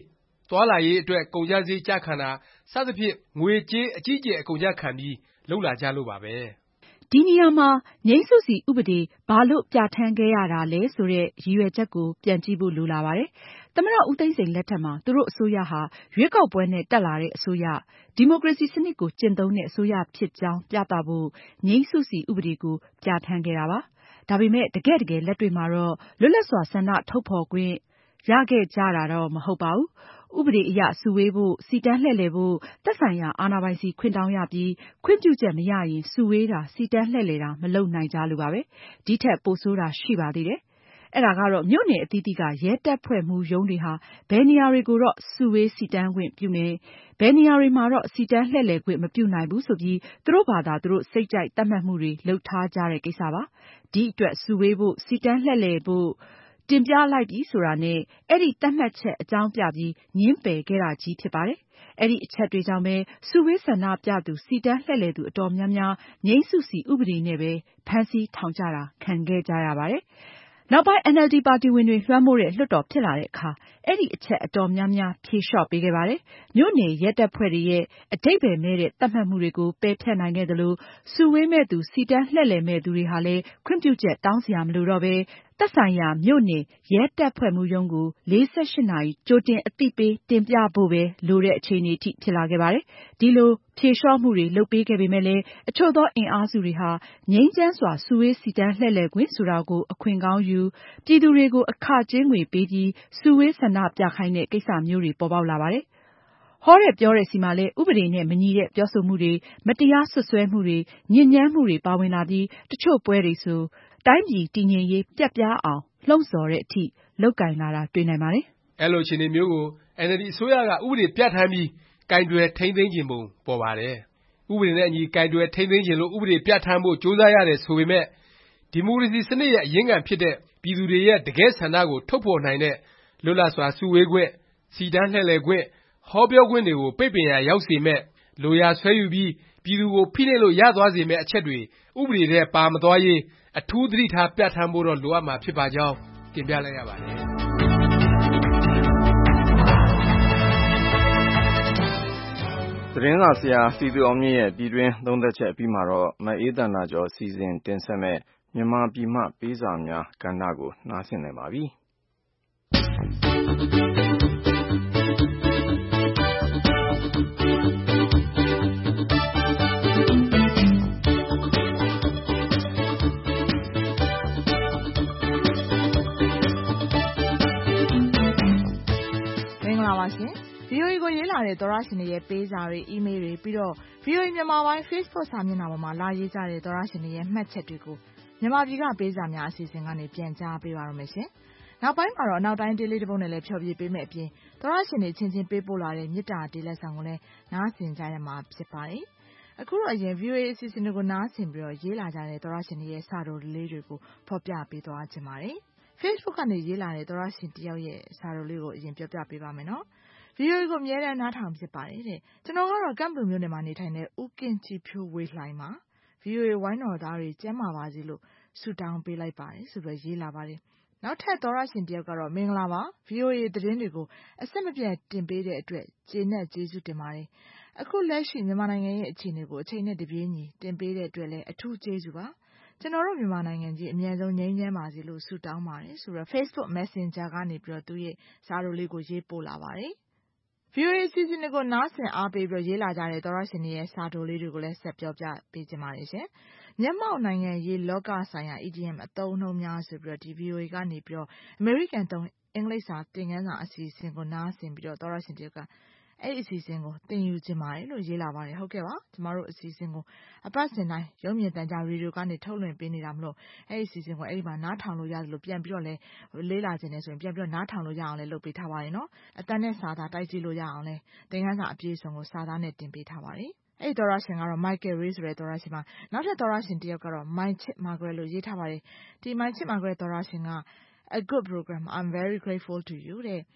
သွားလာရေးအတွက်ကုန်ကျစရိတ်ကျခံတာစသဖြင့်ငွေကြေးအကြီးအကျယ်အကုန်အကျခံပြီးလုပ်လာကြလို့ပါပဲဒီနေရာမှာငြိမ်းစုစီဥပဒေဘာလို့ပြဋ္ဌာန်းခဲ့ရတာလဲဆိုတဲ့ရည်ရွယ်ချက်ကိုပြန်ကြည့်ဖို့လိုလာပါတယ်။သမ္မတဦးသိန်းစိန်လက်ထက်မှာသူတို့အစိုးရဟာရွေးကောက်ပွဲနဲ့တက်လာတဲ့အစိုးရဒီမိုကရေစီစနစ်ကိုကျင့်သုံးတဲ့အစိုးရဖြစ်ကြောင်းပြသဖို့ငြိမ်းစုစီဥပဒေကိုပြဋ္ဌာန်းခဲ့တာပါ။ဒါပေမဲ့တကယ့်တကယ်လက်တွေ့မှာတော့လွတ်လပ်စွာဆန္ဒထုတ်ဖော်ခွင့်ရခဲ့ကြတာတော့မဟုတ်ပါဘူး။ဥပဒေအရစုဝေးဖို့စီတန်းလှည့်လည်ဖို့သက်ဆိုင်ရာအာဏာပိုင်စီခွင့်တောင်းရပြီးခွင့်ပြုချက်မရရင်စုဝေးတာစီတန်းလှည့်လည်တာမလုပ်နိုင်ကြလို့ပါပဲဒီထက်ပိုဆိုးတာရှိပါသေးတယ်အဲ့ဒါကတော့မြို့နယ်အသီးသီးကရဲတပ်ဖွဲ့မှုရုံးတွေဟာဘယ်နေရာတွေကိုတော့စုဝေးစီတန်းခွင့်ပြုမယ်ဘယ်နေရာတွေမှာတော့စီတန်းလှည့်လည်ခွင့်မပြုနိုင်ဘူးဆိုပြီးသူတို့ဘာသာသူတို့စိတ်ကြိုက်တတ်မှတ်မှုတွေလုပ်ထားကြတဲ့ကိစ္စပါဒီအတွက်စုဝေးဖို့စီတန်းလှည့်လည်ဖို့တင်ပြလိုက်ပြီဆိုတာနဲ့အဲ့ဒီတတ်မှတ်ချက်အကြောင်းပြပြီးငင်းပယ်ခဲ့တာကြီးဖြစ်ပါတယ်။အဲ့ဒီအချက်တွေကြောင့်ပဲစုဝေးဆန္ဒပြသူစီတန်းလှည့်လည်သူအတော်များများငြိမ်းစုစီဥပဒေနဲ့ပဲဖမ်းဆီးထောင်ကြတာခံခဲ့ကြရပါတယ်။နောက်ပိုင်း အန်အယ်လ်ဒီ ပါတီဝင်တွေလွှမ်းမိုးတဲ့လွှတ်တော်ဖြစ်လာတဲ့အခါအဲ့ဒီအချက်အတော်များများဖြေလျှော့ပေးခဲ့ပါတယ်။မြို့နယ်ရဲတပ်ဖွဲ့တွေရဲ့အဓိပ္ပာယ်မဲ့တဲ့သတ်မှတ်မှုတွေကိုပယ်ဖျက်နိုင်ခဲ့သလိုစုဝေးမဲ့သူစီတန်းလှည့်လည်မဲ့သူတွေဟာလည်းခွင့်ပြုချက်တောင်းစရာမလိုတော့ပဲသက်ဆိုင်ရာမြို့နယ်ရဲတပ်ဖွဲ့မှုရုံးကိုလေးဆယ့်ရှစ်နာရီကြိုတင်အသိပေးတင်ပြဖို့ပဲလိုတဲ့အခြေအနေထိဖြစ်လာခဲ့ပါတယ်။ဒီလိုဖြေလျှော့မှုတွေလုပ်ပေးခဲ့ပေမဲ့လည်းအချို့သောအင်အားစုတွေဟာငြိမ်းချမ်းစွာစုဝေးစီတန်းလှည့်လည်ခွင့်ဆိုတာကိုအခွင့်ကောင်းယူပြည်သူတွေကိုအခကြေးငွေပေးပြီးစုဝေးဆန္ဒပြခိုင်းတဲ့ကိစ္စမျိုးတွေပေါ်ပေါက်လာပါတယ်။ဟောတဲ့ပြောတဲ့စီမှာလည်းဥပဒေနဲ့မညီတဲ့ပြောဆိုမှုတွေမတရားဆွဆွဲမှုတွေညစ်ညမ်းမှုတွေပါဝင်လာပြီးတချို့ပွဲတွေဆိုတိုင်းပြည်တည်ငြိမ်ရေးပြတ်ပြားအောင်လှုံ့ဆော်တဲ့အထိလုပ်ကင်လာတာတွေ့နိုင်ပါတယ်။အဲလိုအခြေအနေမျိုးကို အန်အယ်လ်ဒီ အစိုးရကဥပဒေပြဋ္ဌာန်းပြီးကိုင်တွယ်ထိန်းသိမ်းချင်ပုံပေါ်ပါတယ်။ဥပဒေနဲ့အညီကိုင်တွယ်ထိန်းသိမ်းချင်လို့ဥပဒေပြဋ္ဌာန်းဖို့ကြိုးစားရတယ်ဆိုပေမဲ့ဒီမိုကရေစီစနစ်ရဲ့အရင်းခံဖြစ်တဲ့ပြည်သူတွေရဲ့တကယ့်ဆန္ဒကိုထုတ်ဖော်နိုင်တဲ့လွတ်လပ်စွာစုဝေးခွင့်စီတန်းလှည့်လည်ခွင့်ဟောပြောခွင့်တွေကိုပိတ်ပင်ရာရောက်စေမဲ့လိုရာဆွဲယူပြီးပြည်သူကိုဖိနှိပ်လို့ရသွားစေမဲ့အချက်တွေဥပဒေထဲပါမသွားရေးအထူးသတိထားပြဋ္ဌာန်းဖို့တော့လိုအပ်မှာဖြစ်ပါကြောင်းတင်ပြလိုက်ရပါတယ်သတင်းစာဆရာစီသူအောင်မြင့်ရဲ့ပြည်တွင်းသုံးသပ်ချက်အပြီးမှာတော့မအေးသန္တာကျော်စီစဉ်တင်ဆက်မဲ့မြန်မာပြည်မှပေးစာများကဏ္ဍကိုနှားဆင်နေပါပြီဗွီအိုအေကိုရေးလာတဲ့သောတရှင်တွေရဲ့ပေးစာတွေအီးမေးလ်တွေပြီးတော့ ဗွီအိုအေမြန်မာပိုင်း Facebook စာမျက်နှာပေါ်မှာလာရေးကြတဲ့သောတရှင်တွေရဲ့မှတ်ချက်တွေကိုမြန်မာပြည်ကပေးစာများအစီအစဉ်ကနေပြန်ကြားပေးပါရမယ်ရှင်။နောက်ပိုင်းမှာတော့အနောက်တိုင်းဒေးလေးတစ်ပုဒ်နဲ့လည်းဖြောပြပေးမယ့်အပြင်သောတရှင်တွေချင်းချင်းပေးပို့လာတဲ့မေတ္တာတေးလက်ဆောင်ကိုလည်းနားဆင်ကြရမှာဖြစ်ပါတယ်။အခုတော့အရင် ဗွီအိုအေအစီအစဉ်တွေကိုနားဆင်ပြီးတော့ရေးလာကြတဲ့သောတရှင်တွေရဲ့စာတော်လေးတွေကိုဖော်ပြပေးသွားခြင်းပါတယ်။ Facebook ကနေရေးလာတဲ့သောတရှင်တယောက်ရဲ့စာတော်လေးကိုအရင်ပြောပြပေးပါမယ်နော်။ ဗွီအိုအေကိုအမြဲတမ်းနားထောင်ဖြစ်ပါတယ်တဲ့ကျွန်တော်ကတော့ကမ်ဘလူမြို့နယ်မှာနေထိုင်တဲ့ဦးကင်ကြည်ဖြိုးဝေလှိုင်ပါဗွီအိုအေဝိုင်းတော်သားတွေကျမ်းမာပါစေလို့ဆုတောင်းပေးလိုက်ပါတယ်ဆိုပြီးရေးလာပါတယ်နောက်ထပ်သောရရှင်တယောက်ကတော့မင်္ဂလာပါ ဗွီအိုအေသတင်းတွေကိုအဆက်မပြတ်တင်ပေးတဲ့အတွက်ကျေနပ်ကျေးဇူးတင်ပါတယ်အခုလက်ရှိမြန်မာနိုင်ငံရဲ့အခြေအနေကိုအချိန်နဲ့တပြေးညီတင်ပေးတဲ့အတွက်လည်းအထူးကျေးဇူးပါကျွန်တော်တို့မြန်မာနိုင်ငံကြီးအမြန်ဆုံးငြိမ်းချမ်းပါစေလို့ဆုတောင်းပါတယ်ဆိုတော့ Facebook Messenger ကနေပြီးတော့သူရဲ့စာတော်လေးကိုရေးပို့လာပါတယ်ဗွီအိုအေစီစဉ်တွေကိုနားဆင်အားပေးပြီးရေးလာကြတဲ့သောရရှင်တွေရဲ့စာတော်လေးတွေကိုလည်းဆက်ပြောပြပေးကြပါမယ်ရှင်မျက်မှောက်နိုင်ငံရေးလောကဆိုင်ရာ E D M အသုံးအနှုန်းများဆိုပြီးတော့ဒီ ဗွီအိုအေကနေပြီးတော့ American သုံးအင်္ဂလိပ်စာသင်ခန်းစာအစီအစဉ်ကိုနားဆင်ပြီးတော့သောရရှင်တယောက်ကအဲ့ဒီအစီအစဉ်ကိုသင်ယူခြင်းပါတယ်လို့ရေးလာပါတယ်ဟုတ်ကဲ့ပါကျမတို့အစီအစဉ်ကိုအပတ်စဉ်တိုင်းရုံမြင်သံကြားရေဒီယိုကနေထုတ်လွှင့်ပေးနေတာမလို့အဲ့ဒီအစီအစဉ်ကိုအဲ့ဒီမှာနားထောင်လို့ရတယ်လို့ပြန်ပြီးတော့လဲလေးလာခြင်းနဲ့ဆိုရင်ပြန်ပြီးတော့နားထောင်လို့ရအောင်လဲလုပ်ပေးထားပါတယ်နော်အတန်းနဲ့စာသားတိုက်ကြည့်လို့ရအောင်လဲသင်ခန်းစာအပြည့်အစုံကိုစာသားနဲ့တင်ပေးထားပါတယ်အဲ့သောရရှင်ကတော့ Michael Ray ဆိုတဲ့သောရရှင်ပါနောက်ထပ်သောရရှင်တယောက်ကတော့ My Chip Margaret လို့ရေးထားပါတယ်ဒီ My Chip Margaret သောရရှင်က A good program I'm very grateful to you တဲ့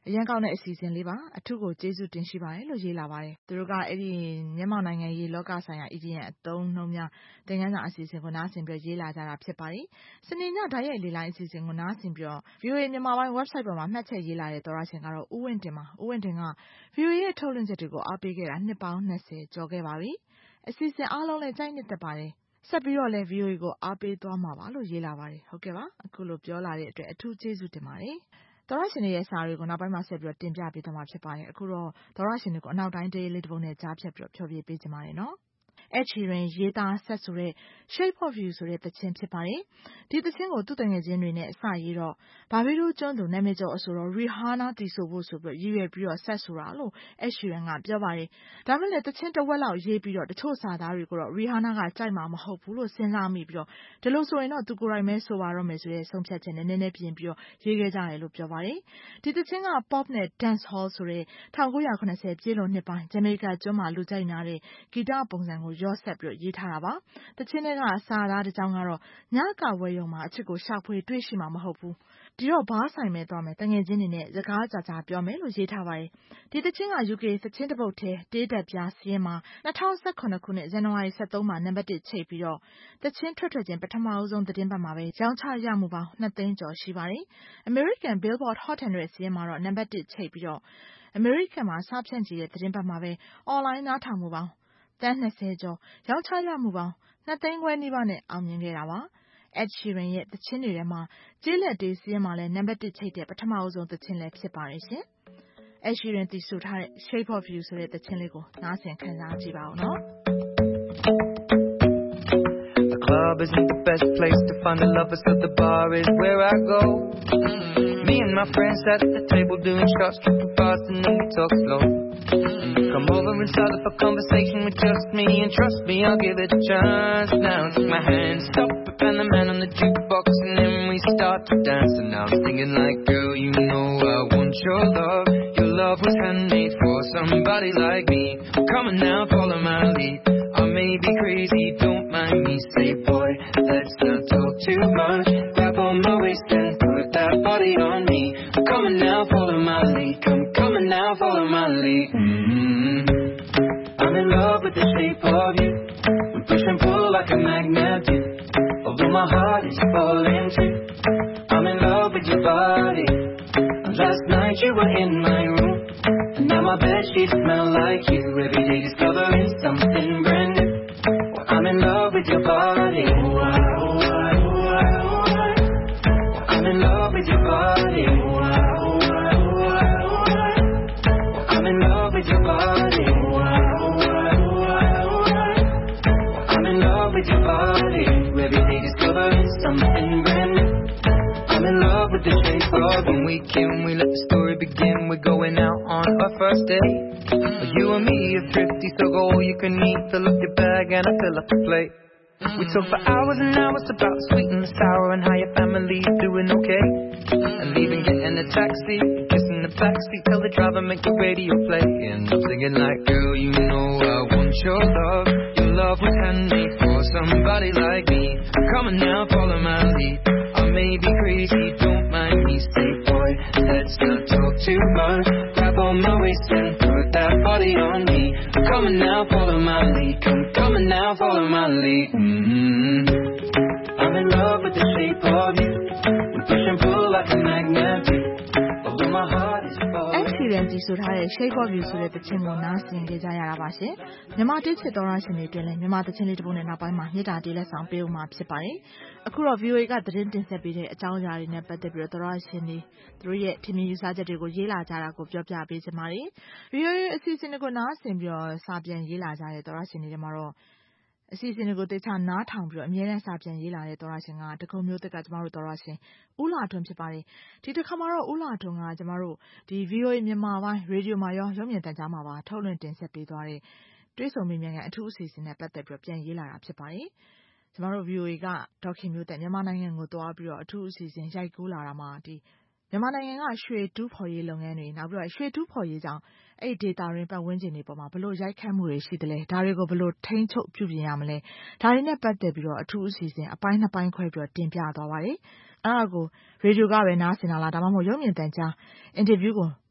အရန်ကောင်းတဲ့အစီအစဉ်လေးပါအထူးကိုကျေးဇူးတင်ရှိပါတယ်လို့ရေးလာပါတယ်သူတို့ကအဲ့ဒီမြန်မာနိုင်ငံရေးလောကဆိုင်ရာ E D M အသုံးနှုန်းများသင်ခန်းစာအစီအစဉ်ကိုနားဆင်ပြီးရေးလာကြတာဖြစ်ပါတယ်စနေညဓာတ်ရိုက်လေလိုင်းအစီအစဉ်ကိုနားဆင်ပြီး V O A မြန်မာပိုင်း website ပေါ်မှာမှတ်ချက်ရေးလာတဲ့သောရရှင်ကတော့ဦးဝင်းတင်ပါဦးဝင်းတင်က V O A ရဲ့ထုတ်လွှင့်ချက်တွေကိုအားပေးခဲ့တာနှစ်ပေါင်း၂၀ကျော်ခဲ့ပါပြီအစီအစဉ်အားလုံးလည်းကြိုက်နှစ်သက်ပါတယ်ဆက်ပြီးတော့လည်း V O A ကိုအားပေးသွားမှာပါလို့ရေးလာပါတယ်ဟုတ်ကဲ့ပါအခုလိုပြောလာတဲ့အတွက်အထူးကျေးဇူးတင်ပါတယ်သောရရှင်ရဲ့စာတွေကိုနောက်ပိုင်းမှာဆက်ပြီးတင်ပြပေးသွားမှာဖြစ်ပါတယ်အခုတော့သောရရှင်တွေကိုအနောက်တိုင်းဒေးလေးတစ်ပုဒ်နဲ့ကြားဖြတ်ပြီးဖျော်ဖြေပေးကြပါမယ်နော်Ed Sheeran ရေးသားဆက်ဆိုတဲ့ Shape of You ဆိုတဲ့သချင်းဖြစ်ပါတယ်ဒီသချင်းကိုသူ့တငယ်ချင်းတွေနဲ့အစရေးတော့ဘာဘီတို့ကျွန်းသူနာမည်ကျော်အဆိုတော့ Rihanna တီဆိုဖို့ဆိုပြီးရည်ရွယ်ပြီးတော့ဆက်ဆိုတာလို့ Ed Sheeran ကပြောပါတယ်ဒါမှလည်းသချင်းတစ်ဝက်လောက်ရေးပြီးတော့တချို့စာသားတွေကိုတော့ Rihanna ကကြိုက်မှာမဟုတ်ဘူးလို့စဉ်းစားမိပြီးတော့ဒီလိုဆိုရင်တော့သူကိုယ်တိုင်ပဲဆိုပါတော့မယ်ဆိုတဲ့ဆုံးဖြတ်ချက်နဲ့နည်းနည်းပြင်ပြီးတော့ရေးခဲ့ကြတယ်လို့ပြောပါတယ်ဒီသချင်းက Pop နဲ့ Dance Hall ဆိုတဲ့၁၉၇၀ပြည့်လွန်နှစ်ပိုင်းဂျမေကာကျွန်းမှာလူကြိုက်နာတဲ့ဂီတပုံစံကိုရော့ဆက်ပြီးရေးထားတာပါတချင်းတွေကစာသားတစ်ကြောင်းကတော့ညကဝဲယုံမှာအချစ်ကိုရှောက်ဖွေတွေ့ရှိမှာမဟုတ်ဘူးဒီတော့ဘာဆိုင်မဲသွားမယ်တငယ်ချင်းတွေနဲ့စကားကြာကြာပြောမယ်လို့ရေးထားပါတယ်ဒီတချင်းက U K သချင်းတစ်ပုဒ်ထဲတေးတက်ပြားစည်းမှာ၂၀၁၇ခုနှစ်ဇန်နဝါရီ၁၃မှာနံပါတ်တစ်ချိတ်ပြီးတော့တချင်းထွက်ထွက်ချင်းပထမအဆုံးသတင်းပတ်မှာပဲရောင်းချရမှုပေါင်း၂သိန်းကျော်ရှိပါတယ် American Billboard Hot one hundredစည်းမှာတော့နံပါတ်တစ်ချိတ်ပြီးတော့ American မှာစဖြန့်ချီတဲ့သတင်းပတ်မှာပဲ online နားထောင်မှုပေါင်းတန်း၂၀ကျော်ရောင်းချရမှုပေါင်း၂သိန်းခွဲနီးပါးနဲ့အောင်မြင်ခဲ့တာပါ Ed Sheeran ရဲ့သချင်းတွေထဲမှာကျေးလက်တေးစည်းမှာလည်းနံပါတ်တစ်ချိတ်တဲ့ပထမအဆုံးသချင်းလည်းဖြစ်ပါတယ်ရှင် Ed Sheeran တီဆိုထားတဲ့ Shape of You ဆိုတဲ့သချင်းလေးကိုနားဆင်ခံစားကြည့်ပါဦးနော် The club isn't the best place to find the lovers so the bar is where I go Me and my friends sat at the table doing shots tripping fast and then we talk slow Come over and start up a conversation with just me And trust me, I'll give it a chance Now take my hand, stop it and the man on the jukebox And then we start to dance And now I'm singing like, girl, you know I want your love Your love was handmade for somebody like me Come on now, follow my lead I may be crazy, don't mind me Say, boy, let's not talk too much Grab on my waist and put that body on me Come on now, follow my lead Come, come on now, follow my lead mm-hmm. I'm in love with the shape of you We push and pull like a magnet do Although my heart is falling too I'm in love with your body Last night you were in my room And now my bedsheets smell like you Every day discovering something brand new well, I'm in love with your body oh, I, oh, I, oh, I, oh, I. I'm in love with your body oh, I, oh, I, oh, I, oh, I. I'm in love with your body oh, I, oh, I, oh, I, oh, I. I'm in love with your body Every day discovering something brand new I'm in love with the shape of when we can we let the story begin we're going out on our first date you and me are thrifty so go all you can eat fill up your bag and I fill up the plate we talk for hours and hours about the sweet and the sour and how your family's doing okay and leaving getting a taxi kissing the backseat tell the driver make the radio play and I'm singing like girl you know I want your love your love was handmade for somebody like me come on now follow my lead I may be crazy, don't mind me Say boy, let's not talk too much Grab on my waist and put that body on me Come on now, follow my lead Come, come on now, follow my lead mm-hmm. I'm in love with the shape of you We push and pull like a magnet do Although my heart is falling Ed Sheeran တီဆိုထားတဲ့ Shape of You ဆိုတဲ့သချင်းကိုနားဆင်ကြရတာပါရှင်မြန်မာတေးချစ်တော်ရရှင်တွေတွင်လည်းမြန်မာသချင်းလေးတစ်ပုဒ်နဲ့နောက်ပိုင်းမှာမြေတားတေးလက်ဆောင်ပေးဦးမှာဖြစ်ပါတယ်အခုတော့ V O A ကသတင်းတင်ဆက်ပေးတဲ့အကြောင်းအရာတွေနဲ့ပတ်သက်ပြီးတော့တော်ရရှင်တွေသူတို့ရဲ့ထင်မြင်ယူဆချက်တွေကိုရေးလာကြတာကိုပြောပြပေးချင်ပါတယ် V O A အစီအစဉ်တွေကိုနားဆင်ပြီးတော့စာပြန်ရေးလာကြတဲ့တော်ရရှင်တွေမှာတော့အစီအစဉ်တွေကိုတေချာနားထောင်ပြီးတော့အမြဲတမ်းစာပြန်ရေးလာတဲ့တော်ရရှင်ကတကုံမျိုးသက်ကကျမတို့တော်ရရှင်ဦးလာထွန်းဖြစ်ပါတယ်ဒီတစ်ခါမှာတော့ဦးလာထွန်းကကျမတို့ဒီ V O A မြန်မာပိုင်းရေဒီယိုမှာရောရုပ်မြင်သံကြားမှာပါထုတ်လွှင့်တင်ဆက်ပေးသွားတဲ့တွေးဆုံမိမြန်ကအထူးအစီအစဉ်နဲ့ပတ်သက်ပြီးတော့ပြန်ရေးလာတာဖြစ်ပါတယ်ကျမတို့ V O A ကဒေါခင်မျိုးသက်မြန်မာနိုင်ငံကိုသွားပြီးတော့အထူးအစီအစဉ်ရိုက်ကူးလာတာမှာဒီမြန်မာနိုင်ငံကရွှေတူးဖော်ရေးလုပ်ငန်းတွေနောက်ပြီးတော့ရွှေတူးဖော်ရေးကြောင့်အဲ့ဒီ data ရင်းပတ်ဝန်းကျင်တွေပေါ်မှာဘလို့ရိုက်ခတ်မှုတွေရှိတယ်လဲဒါတွေကိုဘလို့ထိန်းချုပ်ပြုပြင်ရမလဲဒါတွေနဲ့ပတ်သက်ပြီးတော့အထူးအစီအစဉ်အပိုင်းနှစ်ပိုင်းခွဲပြီးတော့တင်ပြသွားပါတယ်အဲ့ဒါကိုရေဒီယိုကပဲနားဆင်တာလားဒါမှမဟုတ်ရုပ်မြင်သံကြားအင်တာဗျူးကို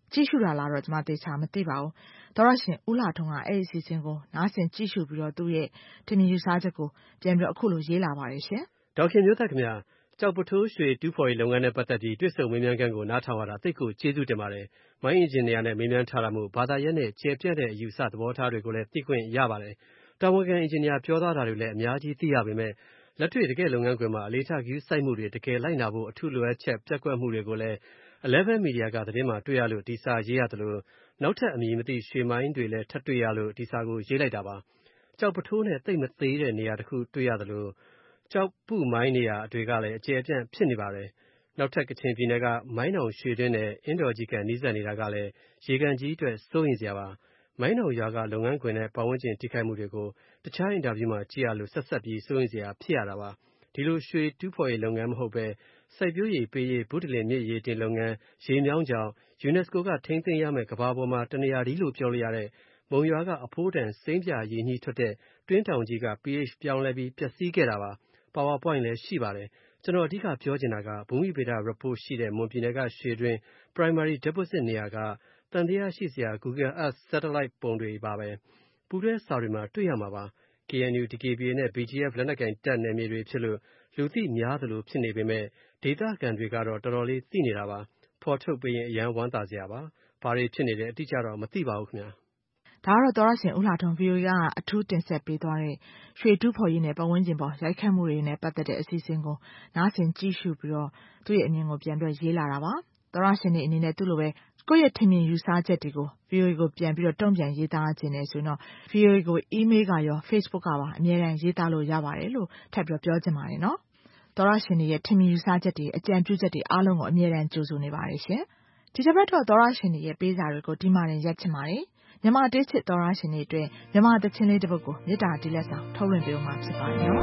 ကြည့်ရှုတာလားတော့ကျွန်မသေချာမသိပါဘူးသောရရှင်ဦးလာထွန်းကအဲ့ဒီအစီအစဉ်ကိုနားဆင်ကြည့်ရှုပြီးတော့သူ့ရဲ့ထင်မြင်ယူဆချက်ကိုပြန်ပြီးတော့အခုလိုရေးလာပါတယ်ရှင်ဒေါက်ခင်မျိုးသက်ခင်ဗျာကျောက်ပထိုးရွှေတူးဖော်ရေးလုပ်ငန်းနဲ့ပတ်သက်ပြီးတွေ့ဆုံမေးမြန်းခန်းကိုနားထောင်ရတာသိကိုကျေးဇူးတင်ပါတယ်မိုင်းအင်ဂျင်နီယာနဲ့မေးမြန်းထားတာမို့ဘာသာရပ်နဲ့ကျေပြန့်တဲ့အယူဆသဘောထားတွေကိုလည်းသိခွင့်ရပါတယ်တာဝန်ခံအင်ဂျင်နီယာပြောသားတာတွေလည်းအများကြီးသိရပေမဲ့လက်တွေ့တကယ်လုပ်ငန်းခွင်မှာအလေးထားကြီးစိုက်မှုတွေတကယ်လိုက်နာဖို့အထူးလိုအပ်ချက်ပြက်ကွက်မှုတွေကိုလည်းeleven Media ကသတင်းမှာတွေ့ရလို့ဒီစာရေးရတယ်လို့နောက်ထပ်အမည်မသိရွှေမိုင်းတွေလည်းထပ်တွေ့ရလို့ဒီစာကိုရေးလိုက်တာပါကျောက်ပထိုးနဲ့တိတ်မသေးတဲ့နေရာတစ်ခုတွေ့ရတယ်လို့ကျောက်ပုမိုင်းနေရာတွေကလည်းအကျယ်အပြန့်ဖြစ်နေပါတယ်နောက်ထပ်ကချင်ပြည်နယ်ကမိုင်းနောင်ရွှေတွင်းနဲ့အင်းတော်ကြီးကနီးစပ်နေတာကလည်းရေကန်ကြီးအတွက်စိုးရင်စရာပါမိုင်းနောင်ရွာကလုပ်ငန်းခွင်နဲ့ပတ်ဝန်းကျင်ထိခိုက်မှုတွေကိုတခြားအင်တာဗျူးမှာကြည့်ရလို့ဆက်ဆက်ပြီးစိုးရင်စရာဖြစ်ရတာပါဒီလိုရွှေတူးဖော်ရေးလုပ်ငန်းမဟုတ်ပဲစိုက်ပျိုးရေးပေးရေးဘုဒ္ဓလင်မြစ်ရေးတင်လုပ်ငန်းရေမြောင်းကြောင် UNESCO ကထိန်းသိမ်းရမယ့်ကဘာပေါ်မှာတနေရာဒီလို့ပြောလို့ရတဲ့မုံရွာကအဖိုးတန်စိမ့်ပြရေညှိထွက်တဲ့တွင်းတောင်ကြီးက pH ပြောင်းလဲပြီးပျက်စီးခဲ့တာပါ PowerPoint လည်းရှိပါတယ်ကျွန်တော်အဓိကပြောချင်တာကဘူမိဗေဒ report ရှိတဲ့မွန်ပြည်နယ်ကရွှေတွင်း primary deposit နေရာကတန်တရားရှိစရာ Google Earth satellite ပုံတွေပါပဲပူတဲ့စာတွေမှာတွေ့ရမှာပါ K N U D K B A နဲ့ B G F လက်နက်ကင်တပ်နယ်မြေတွေဖြစ်လို့လူသိများသလိုဖြစ်နေပေမဲ့ဒေသခံတွေကတော့တော်တော်လေးသိနေတာပါဖော်ထုတ်ပေးရင်အရန်ဝမ်းသာစရာပါဘာတွေဖြစ်နေလဲအတိအကျတော့မသိပါဘူးခင်ဗျာဒါကတော့သောရရှင်ဦးလာထွန်း V O A ကအထူးတင်ဆက်ပေးသွားတဲ့ရွှေတူးဖော်ရေးနဲ့ပတ်ဝန်းကျင်ပေါ်ရိုက်ခတ်မှုတွေနဲ့ပတ်သက်တဲ့အစီအစဉ်ကိုနားဆင်ကြည့်ရှုပြီးတော့သူ့ရဲ့အမြင်ကိုပြန်ပြီးရေးလာတာပါသောရရှင်တွေအနေနဲ့သူ့လိုပဲကိုယ့်ရဲ့ထင်မြင်ယူဆချက်တွေကို V O A ကိုပြန်ပြီးတော့တုံ့ပြန်ရေးသားခြင်းနဲ့ဆိုရင်တော့ V O A ကို email ကရော Facebook ကပါအမြဲတမ်းရေးသားလို့ရပါတယ်လို့ထပ်ပြီးပြောချင်ပါတယ်နော်သောရရှင်တွေရဲ့ထင်မြင်ယူဆချက်တွေအကြံပြုချက်တွေအားလုံးကိုအမြဲတမ်းကြိုဆိုနေပါတယ်ရှင်ဒီတစ်ပတ်တော့သောရရှင်တွေရဲ့ပေးစာတွေကိုဒီမှာတင်ရက်ချင်ပါတယ်မြန်မာတေးချစ်သောရရှင်တွေအတွက်မြန်မာသချင်းလေးတစ်ပုဒ်ကိုမေတ္တာတီးလက်ဆောင်ထုတ်လွှင့်ပေးမှာဖြစ်ပါတယ်နော်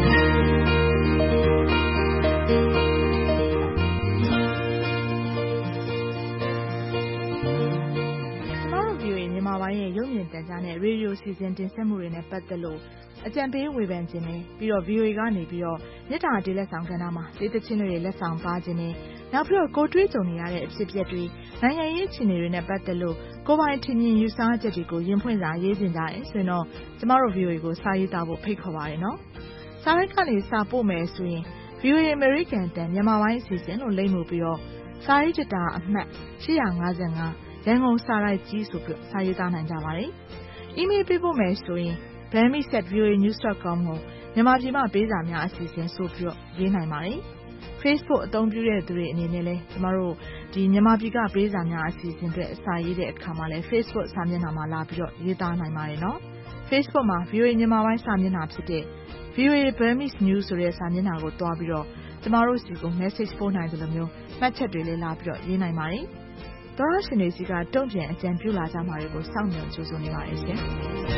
မြန်မာပိုင်းရဲ့ရုပ်မြင်သံကြားနဲ့ရေဒီယိုစီစဉ်တင်ဆက်မှုတွေနဲ့ပတ်သက်လို့အကြံပေးဝေဖန်ခြင်းနဲ့ပြီးတော့ V O A ကနေပြီးတော့မေတ္တာတေးလက်ဆောင်ကဏ္ဍမှာတေးသချင်းတွေလက်ဆောင်ပါခြင်းနဲ့နောက်ပြီးတော့ကိုတွေးကြုံနေရတဲ့အဖြစ်အပျက်တွေနိုင်ငံရေးအခြေအနေတွေနဲ့ပတ်သက်လို့ကိုပိုင်ထင်မြင်ယူဆချက်တွေကိုရင်ဖွင့်စာရေးတင်ကြတယ်ဆိုရင်တော့ကျမတို့ V O A ကိုစာရေးသားဖို့ဖိတ်ခေါ်ပါတယ်နော်စာရိုက်ကနေစာပို့မယ်ဆိုရင် V O A American တန်မြန်မာပိုင်းအစီအစဉ်လို့လိမ့်မှုပြီးတော့စာရေးတာအမှတ်eight five fiveရန်ကုန်စာရိုက်ကြီးဆိုပြီးစာရေးသားနိုင်ကြပါတယ်။ email ပေးဖို့မယ်ဆိုရင် burmese at v o a news dot com ကိုမြန်မာပြည်မှာပေးစာများအစီအစဉ်ဆိုပြီးရေးနိုင်ပါတယ်။ Facebook အသုံးပြုတဲ့သူတွေအနေနဲ့လည်းကျမတို့ဒီမြန်မာပြည်ကပေးစာများအစီအစဉ်တွေအစာရေးတဲ့အခါမှာလည်း Facebook စာမျက်နှာမှာလာပြီးတော့ရေးသားနိုင်ပါတယ်နော်။ Facebook မှာ V O A မြန်မာပိုင်းစာမျက်နှာဖြစ်တဲ့ V O A Burmese News ဆိုတဲ့စာမျက်နှာကိုတွားပြီးတော့ကျမတို့စီကို message ပို့နိုင်တယ်လို့မျိုးမှတ်ချက်တွေလည်းလာပြီးတော့ရေးနိုင်ပါတယ်။သောရရှင်တွေစီကတုံ့ပြန်အကြံပြုလာကြမှာတွေကိုစောင့်မျှော်ကြိုးဆိုနေပါတယ်ရှင်။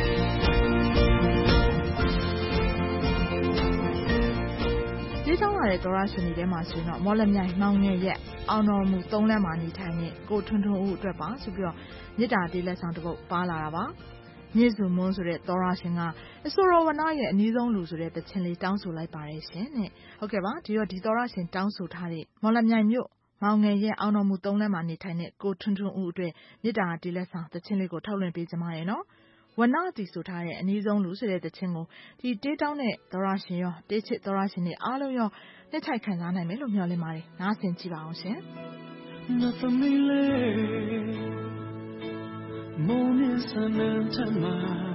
ဒီကြောင့်လာတဲ့သောရရှင်တွေထဲမှာဆိုရင်တော့မော်လမြိုင်မောင်ငယ်ရက်အောင်တော်မူသုံးလမ်းမှာနေထိုင်တဲ့ကိုထွန်းထွန်းဦးအတွက်ပါဆိုပြီးတော့မေတ္တာတေးလက်ဆောင်တစ်ပုဒ်ပါလာတာပါ။မြင့်စုမွန်းဆိုတဲ့သောရရှင်ကအဆိုတော်ဝနရဲ့အနည်းဆုံးလူဆိုတဲ့တခြင်းလေးတောင်းဆိုလိုက်ပါတယ်ရှင်တဲ့။ဟုတ်ကဲ့ပါဒီတော့ဒီသောရရှင်တောင်းဆိုထားတဲ့မော်လမြိုင်မြို့မောင်ငယ်ရဲ့အောင်တော်မူသုံးလမ်းမှာနေထိုင်တဲ့ကိုထွန်းထွန်းဦးအတွက်မေတ္တာတေးလက်ဆောင်တခြင်းလေးကိုထုတ်လွှင့်ပေးကြပါရနော်ဝနတီဆိုထားတဲ့အနည်းဆုံးလူဆိုတဲ့တခြင်းကိုဒီတေးတောင်းတဲ့သောရရှင်ရောတေးချစ်သောရရှင်တွေအားလုံးရောနှစ်ထိုက်ခံစားနိုင်မယ်လို့မျှော်လင့်ပါတယ်နားဆင်ကြည့်ပါအောင်ရှင်မုံမြင့်စံနန်းထမ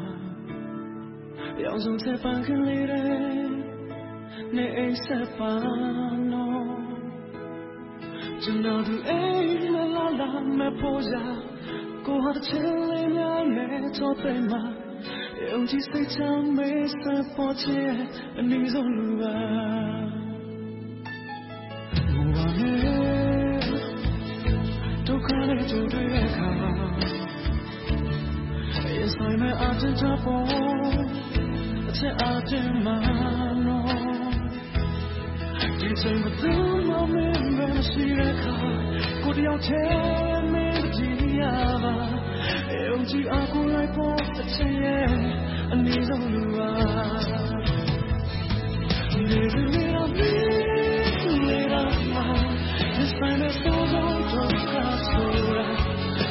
ရောင်စုံတဲ့ပန်းကလေးတွေနေအိမ်ဆက်ပါနော်ကျွန်တော်တို့အိမ်မလာလာမပေါ်ကြကိုဟာချင်လေးများနဲ့တော့ပဲမှာယုံကြည်စိတ်ချမ်းမေးစပေါ်ချင်အနည်းဆုံးလူပါမူပါနဲ့ဒုက္ခနဲ့ကြုံတဲ့အခါရင်ဆိုင်မဲ့အကျဉ်းချပေါ်အချက်အကျဉ်းမှနော်ဒီချိန်မသူမမင်းမရှိတဲ့ခါကိုတယောက်ချမ်းမင်းကြည့်ရပါယုံကြည်အားကိုလိုက်ပေါ်အချင်းရဲ့အနည်းဆုံးလူပါနေနေတော့မင်းနေတော့မှဒီဆိုင်မဲ့ဆိုတော့တော့ဆိုရ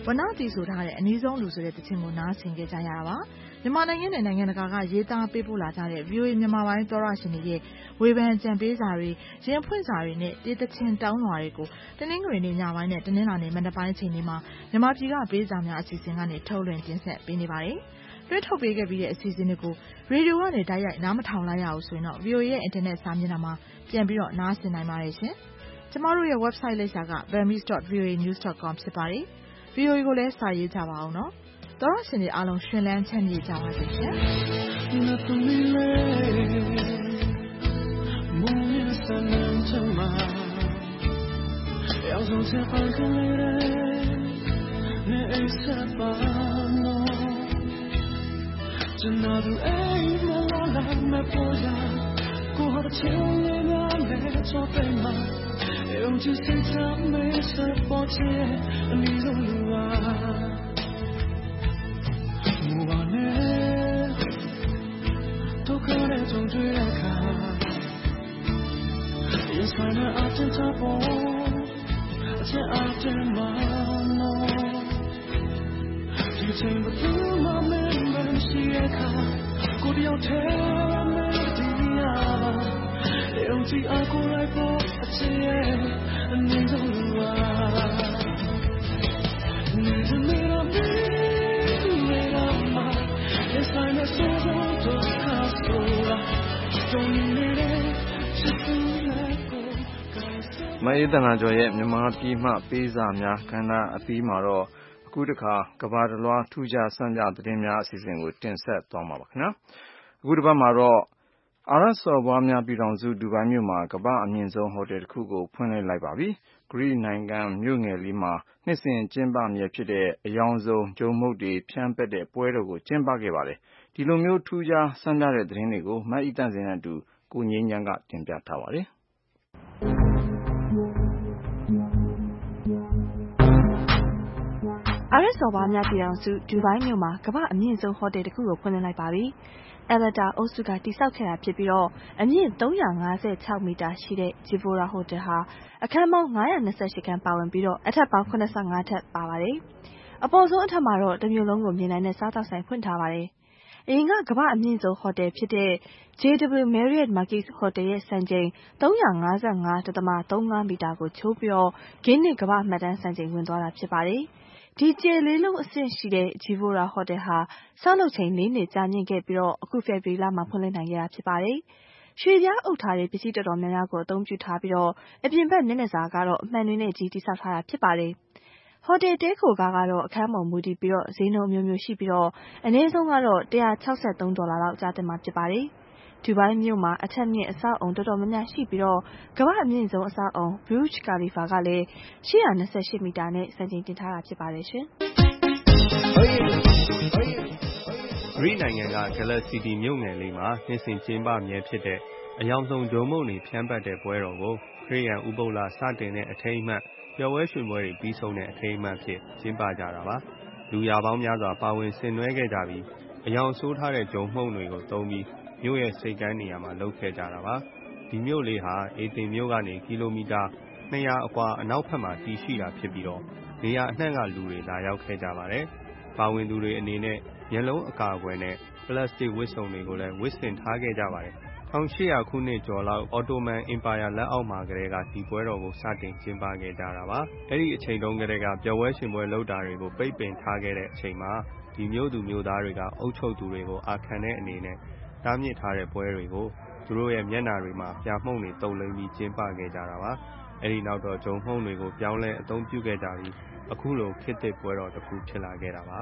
ဝနတီဆိုထားတဲ့အနည်းဆုံးလူဆိုတဲ့တခြင်းကိုနားဆင်ကြကြရတာပါမြန်မာနိုင်ငံနဲ့နိုင်ငံတကာကရေးသားပေးပို့လာကြတဲ့ ဗွီအိုအေ မြန်မာပိုင်းသောရရှင်တွေရဲ့ဝေဖန်ကြံပေးစာတွေရင်ဖွင့်စာတွေနဲ့တေးသချင်းတောင်းလွှာတွေကိုတနင်္ဂနွေနေ့ညပိုင်းနဲ့တနင်္လာနေ့မနက်ပိုင်းအချိန်တွေမှာမြန်မာပြည်ကပေးစာများအစီအစဉ်ကနေထုတ်လွှင့်တင်ဆက်ပေးနေပါတယ်။တွဲထုတ်ပေးခဲ့ပြီးတဲ့အစီအစဉ်တွေကိုရေဒီယိုကနေတိုက်ရိုက်နားမထောင်လိုက်ရဘူးဆိုရင်တော့ ဗွီအိုအေ ရဲ့အင်တာနက်စာမျက်နှာမှာပြန်ပြီးတော့နားဆင်နိုင်ပါတယ်ရှင်။ကျမတို့ရဲ့ website လိပ်စာက burmese dot v o a news dot com ဖြစ်ပါတယ်။ ဗွီအိုအေကိုလည်းစာရေးကြပါအောင်နော်။သောရရှင်တွေအားလုံးရှင်လန်းချမ်းမြေ့ကြပါစေရှင်။要从前翻开来你爱什么呢真的都爱那拉拉那波呀过好的情人呀没做对吗用尽现场没什么钱你走路啊我把你都可能总追来看也算了阿真差不这爱的妈妈之前不知道没人是也看过的要天没地呀用尽爱过来不接你走路啊你的没了没没了吗也算了所有都卡死了终于没了是不来过မအေးတနာကျော်ရဲ့မြန်မာပြည်မှပေးစာများကဏ္ဍအသီးမှာတော့အခုတစ်ခါကဘာတလွှားထူးခြားစံပြသတင်းများအစီအစဉ်ကိုတင်ဆက်သွားမှာပါခင်ဗျာအခုတစ်ပတ်မှာတော့အာရပ်စော်ဘွားများပြည်ထောင်စုဒူဘိုင်းမြို့မှာကမ္ဘာအမြင့်ဆုံးဟိုတယ်တစ်ခုကိုဖွင့်လှစ်လိုက်ပါပြီဂရိနိုင်ငံမြို့ငယ်လေးမှာနှစ်စဉ်ကျင်းပမြဲဖြစ်တဲ့အယောင်စုံဂျုံမုတ်တွေဖြန့်ပက်တဲ့ပွဲတော်ကိုကျင်းပခဲ့ပါတယ်ဒီလိုမျိုးထူးခြားစံပြတဲ့သတင်းတွေကိုမအီတန့်စင်နဲ့အတူကိုငင်းချမ်းကတင်ပြထားပါတယ်အာရပ်စော်ဘွားများပြည်ထောင်စုဒူဘိုင်းမြို့မှာကမ္ဘာအမြင့်ဆုံးဟိုတယ်တစ်ခုကိုဖွင့်လှစ်လိုက်ပါပြီ။ Elata အုပ်စုကတည်ဆောက်ခဲ့တာဖြစ်ပြီးတော့အမြင့်သုံးရာငါးဆယ်ခြောက်မီတာရှိတဲ့ Jivora Hotel ဟာအခန်းပေါင်းငါးရာနှစ်ဆယ့်ရှစ်ခန်းပါဝင်ပြီးတော့အထပ်ပေါင်းခုနစ်ဆယ့်ငါးထပ်ပါပါတယ်။အပေါ်ဆုံးအထက်မှာတော့တစ်မြို့လုံးကိုမြင်နိုင်တဲ့စားသောက်ဆိုင်ဖွင့်ထားပါတယ်။အရင်ကကမ္ဘာအမြင့်ဆုံးဟိုတယ်ဖြစ်တဲ့ ဂျေ ဒဘလျူ Marriott Marquis Hotel ရဲ့စံချိန်သုံးရာငါးဆယ့်ငါးဒသမသုံးငါးမီတာကိုချိုးပြီးတော့ဂင်းနစ်ကမ္ဘာမှတ်တမ်းစံချိန်ဝင်သွားတာဖြစ်ပါတယ်။ဒီကျယ်လေးလုံးအဆင့်ရှိတဲ့ Jivora Hotel ဟာဆောက်လုပ်ချိန်လေးနှစ်ကြာမြင့်ခဲ့ပြီးတော့အခုဖေဖော်ဝါရီလမှာဖွင့်လှစ်နိုင်ခဲ့တာဖြစ်ပါတယ်။ရွှေပြားအုပ်ထားတဲ့ပစ္စည်းတော်တော်များများကိုအသုံးပြုထားပြီးတော့အပြင်ဘက်မျက်နှာစာကတော့အမှန်တွေနဲ့ကြီးတိဆောက်ထားတာဖြစ်ပါတယ်။ဟိုတယ်တဲခိုကားကတော့အခန်းပေါ်မူတည်ပြီးတော့ဈေးနှုန်းမျိုးမျိုးရှိပြီးတော့အနည်းဆုံးကတော့တစ်ရာခြောက်ဆယ်သုံးဒေါ်လာလောက်ကျသင့်မှာဖြစ်ပါတယ်။ဒူဘိုင်းမြို့မှာအထက်မြင့်အဆောက်အုံတော်တော်များများရှိပြီးတော့ကမ္ဘာအမြင့်ဆုံးအဆောက်အုံ Burj Khalifa ကလည်းရှစ်ရာနှစ်ဆယ့်ရှစ်မီတာနဲ့စံချိန်တင်ထားတာဖြစ်ပါတယ်ရှင်။ဂရိနိုင်ငံက Galaxy မြို့ငယ်လေးမှာနှစ်စဉ်ကျင်းပမြဲဖြစ်တဲ့အယောင်စုံဂျုံမုတ်တွေဖြန့်ပတ်တဲ့ပွဲတော်ကိုခရစ်ယာန်ဥပုသ်လစတင်တဲ့အထိမ်းအမှတ်ပျော်ပွဲရွှင်ပွဲတွေပြီးဆုံးတဲ့အထိမ်းအမှတ်ဖြစ်ကျင်းပကြတာပါလူရာပေါင်းများစွာပါဝင်ဆင်နွှဲခဲ့ကြပြီးအယောင်ဆိုးထားတဲ့ဂျုံမှုန့်တွေကိုသုံးပြီးမြို့ရဲ့စိတ်ကမ်းနေရာမှာလုပ်ခဲ့ကြတာပါဒီမြို့လေးဟာအေသင်မြို့ကနေကီလိုမီတာနှစ်ရာအကွာအနောက်ဘက်မှာတည်ရှိတာဖြစ်ပြီးတော့နေရာအနှံ့ကလူတွေလာရောက်ခဲ့ကြပါတယ်ပါဝင်သူတွေအနေနဲ့မျက်လုံးအကာအကွယ်နဲ့ပလတ်စတစ်ဝတ်စုံတွေကိုလည်းဝတ်ဆင်ထားခဲ့ကြပါတယ်၁၈၀၀ခုနှစ်ကျော်လောက်အော်တိုမန်အင်ပါယာလက်အောက်မှာကတည်းကဒီပွဲတော်ကိုစတင်ကျင်းပခဲ့ကြတာပါအဲ့ဒီအချိန်တုန်းကတည်းကပျော်ပွဲရှင်ပွဲလုပ်တာတွေကိုပိတ်ပင်ထားခဲ့တဲ့အချိန်မှာဒီမြို့သူမြို့သားတွေကအုပ်ချုပ်သူတွေကိုအာခံတဲ့အနေနဲ့တားမြစ်ထားတဲ့ပွဲတွေကိုသူတို့ရဲ့မျက်နှာတွေမှာပြမှုန့်တွေတုပ်လိမ့်ပြီးကျင်းပခဲ့ကြတာပါအဲ့ဒီနောက်တော့ဂျုံမှုန့်တွေကိုပြောင်းလဲအသုံးပြုခဲ့ကြပြီးအခုလိုခေတ်သစ်ပွဲတော်တစ်ခုဖြစ်လာခဲ့တာပါ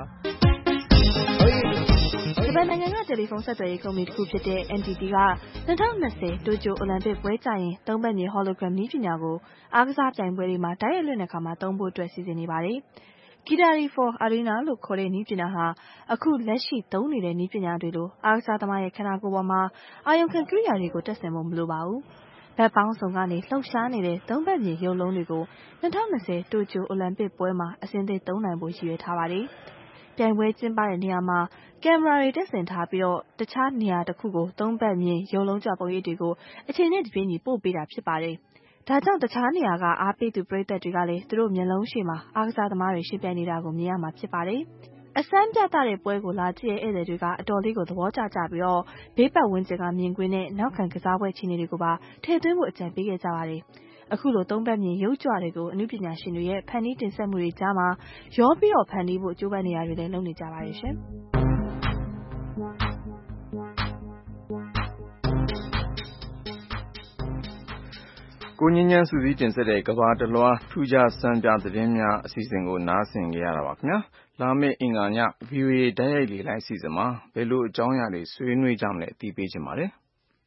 ဂျပန်နိုင်ငံကတယ်လီဖုန်းဆက်သွယ်ရေးကုမ္ပဏီတစ်ခုဖြစ်တဲ့ အန် တီ တီ က၂၀၂၀တိုကျိုအိုလံပစ်ပွဲကျရင်သုံးဘက်မြေဟော်လိုဂရမ်နည်းပညာကိုအားကစားပြိုင်ပွဲတွေမှာတိုက်ရိုက်လွှင့်တဲ့အခါမှာသုံးဖို့အတွက်စီစဉ်နေပါတယ်။ Kitari for Arena လို့ခေါ်တဲ့နည်းပညာဟာအခုလက်ရှိသုံးနေတဲ့နည်းပညာတွေလိုအားကစားသမားရဲ့ခန္ဓာကိုယ်ပေါ်မှာအာရုံခံကိရိယာတွေကိုတပ်ဆင်ဖို့မလိုပါဘူး။ဘက်ပေါင်းစုံကနေလှုပ်ရှားနေတဲ့သုံးဘက်မြေရုပ်လုံးတွေကို၂၀၂၀တိုကျိုအိုလံပစ်ပွဲမှာအစဉ်သစ်သုံးနိုင်ဖို့ရည်ရွယ်ထားပါတယ်။ပြိုင်ပွဲကျင်းပတဲ့နေရာမှာကင်မရာတွေတပ်ဆင်ထားပြီးတော့တခြားနေရာတစ်ခုကိုသုံးဘက်မြေရုပ်လုံးကြပုံရိပ်တွေကိုအချိန်နဲ့တပြေးညီပို့ပေးတာဖြစ်ပါတယ်။ဒါကြောင့်တခြားနေရာကအားပေးသူပရိသတ်တွေကလည်းသူတို့မျက်လုံးရှေ့မှာအားကစားသမားတွေရှင်ပြိုင်နေတာကိုမြင်ရမှာဖြစ်ပါတယ်။အစမ်းပြသတဲ့ပွဲကိုလာကြည့်တဲ့ဧည့်သည်တွေကအတော်လေးကိုသဘောကျကြပြီးတော့ဘေးပတ်ဝန်းကျင်ကမြင်ကွင်းနဲ့နောက်ခံကစားပွဲအခြေအနေတွေကိုပါထည့်သွင်းဖို့အကြံပေးခဲ့ကြပါတယ်။အခုလိုသုံးပတ်မြင်ရုပ်ကြွတွေကိုအနုပညာရှင်တွေရဲ့ဖန်တီးတင်ဆက်မှုတွေကြားမှာရောပြီးတော့ဖန်တီးဖို့ကြိုးပမ်းနေရတွေလည်းလုပ်နေကြပါတယ်ရှင်။ကိုငင်းညမ်းစုစည်းတင်ဆက်တဲ့ကဘာတလွှားထူးခြားစံပြသတင်းများအစီအစဉ်ကိုနားဆင်ကြရတာပါခင်ဗျာလာမယ့်အင်္ဂါည ဗီအိုအေ တိုက်ရိုက်လေလိုင်းအစီအစဉ်မှာဘယ်လိုအကြောင်းအရာတွေဆွေးနွေးကြမလဲအသိပေးချင်ပါတယ်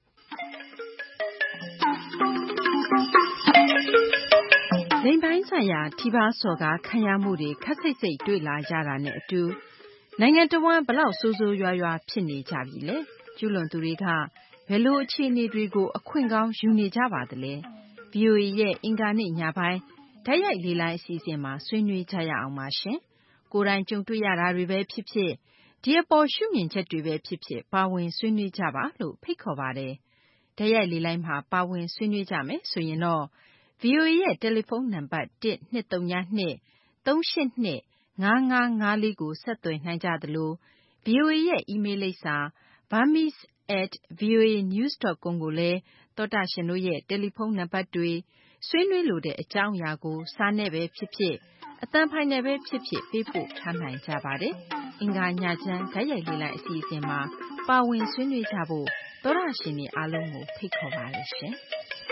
လိင်ပိုင်းဆိုင်ရာထိပါစော်ကားခံရမှုတွေခက်စိတ်စိတ်တွေ့လာကြတာနဲ့အတူနိုင်ငံတော်ဝန်ဘလောက်ဆိုးဆိုးရွားရွားဖြစ်နေကြပြီလဲကျူးလွန်သူတွေကဘယ်လိုအခြေအနေတွေကိုအခွင့်ကောင်းယူနေကြပါသလဲဗီအိုအေရဲ့အင်္ဂါနေ့ညပိုင်းဓာတ်ရိုက်လေလိုင်းအစီအစဉ်မှာဆွေးနွေးကြရအောင်ပါရှင်ကိုယ်တိုင်ကြုံတွေ့ရတာတွေပဲဖြစ်ဖြစ်ဒီအပေါ်ရှုမြင်ချက်တွေပဲဖြစ်ဖြစ်ပါဝင်ဆွေးနွေးကြပါလို့ဖိတ်ခေါ်ပါတယ်ဓာတ်ရိုက်လေလိုင်းမှာပါဝင်ဆွေးနွေးကြမယ်ဆိုရင်တော့ ဗီအိုအေ ရဲ့တယ်လီဖုန်းနံပါတ်one two zero two three eight two five five five ကိုဆက်သွယ်နိုင်ကြသလို ဗီအိုအေ ရဲ့အီးမေးလ်လိပ်စာ burmese at voanews dot com ကိုလည်းသောတာရှင်တို့ရဲ့တယ်လီဖုန်းနံပါတ်တွေဆွေးနွေးလိုတဲ့အကြောင်းအရာကိုစာနဲ့ပဲဖြစ်ဖြစ်အသံဖိုင်နဲ့ပဲဖြစ်ဖြစ်ပေးပို့ထားနိုင်ကြပါတယ်။အင်္ဂါညချမ်းဓာတ်ရိုက်လေ့လာအစီအစဉ်မှာပါဝင်ဆွေးနွေးကြဖို့သောတာရှင်တွေအားလုံးကိုဖိတ်ခေါ်ပါတယ်ရှင်။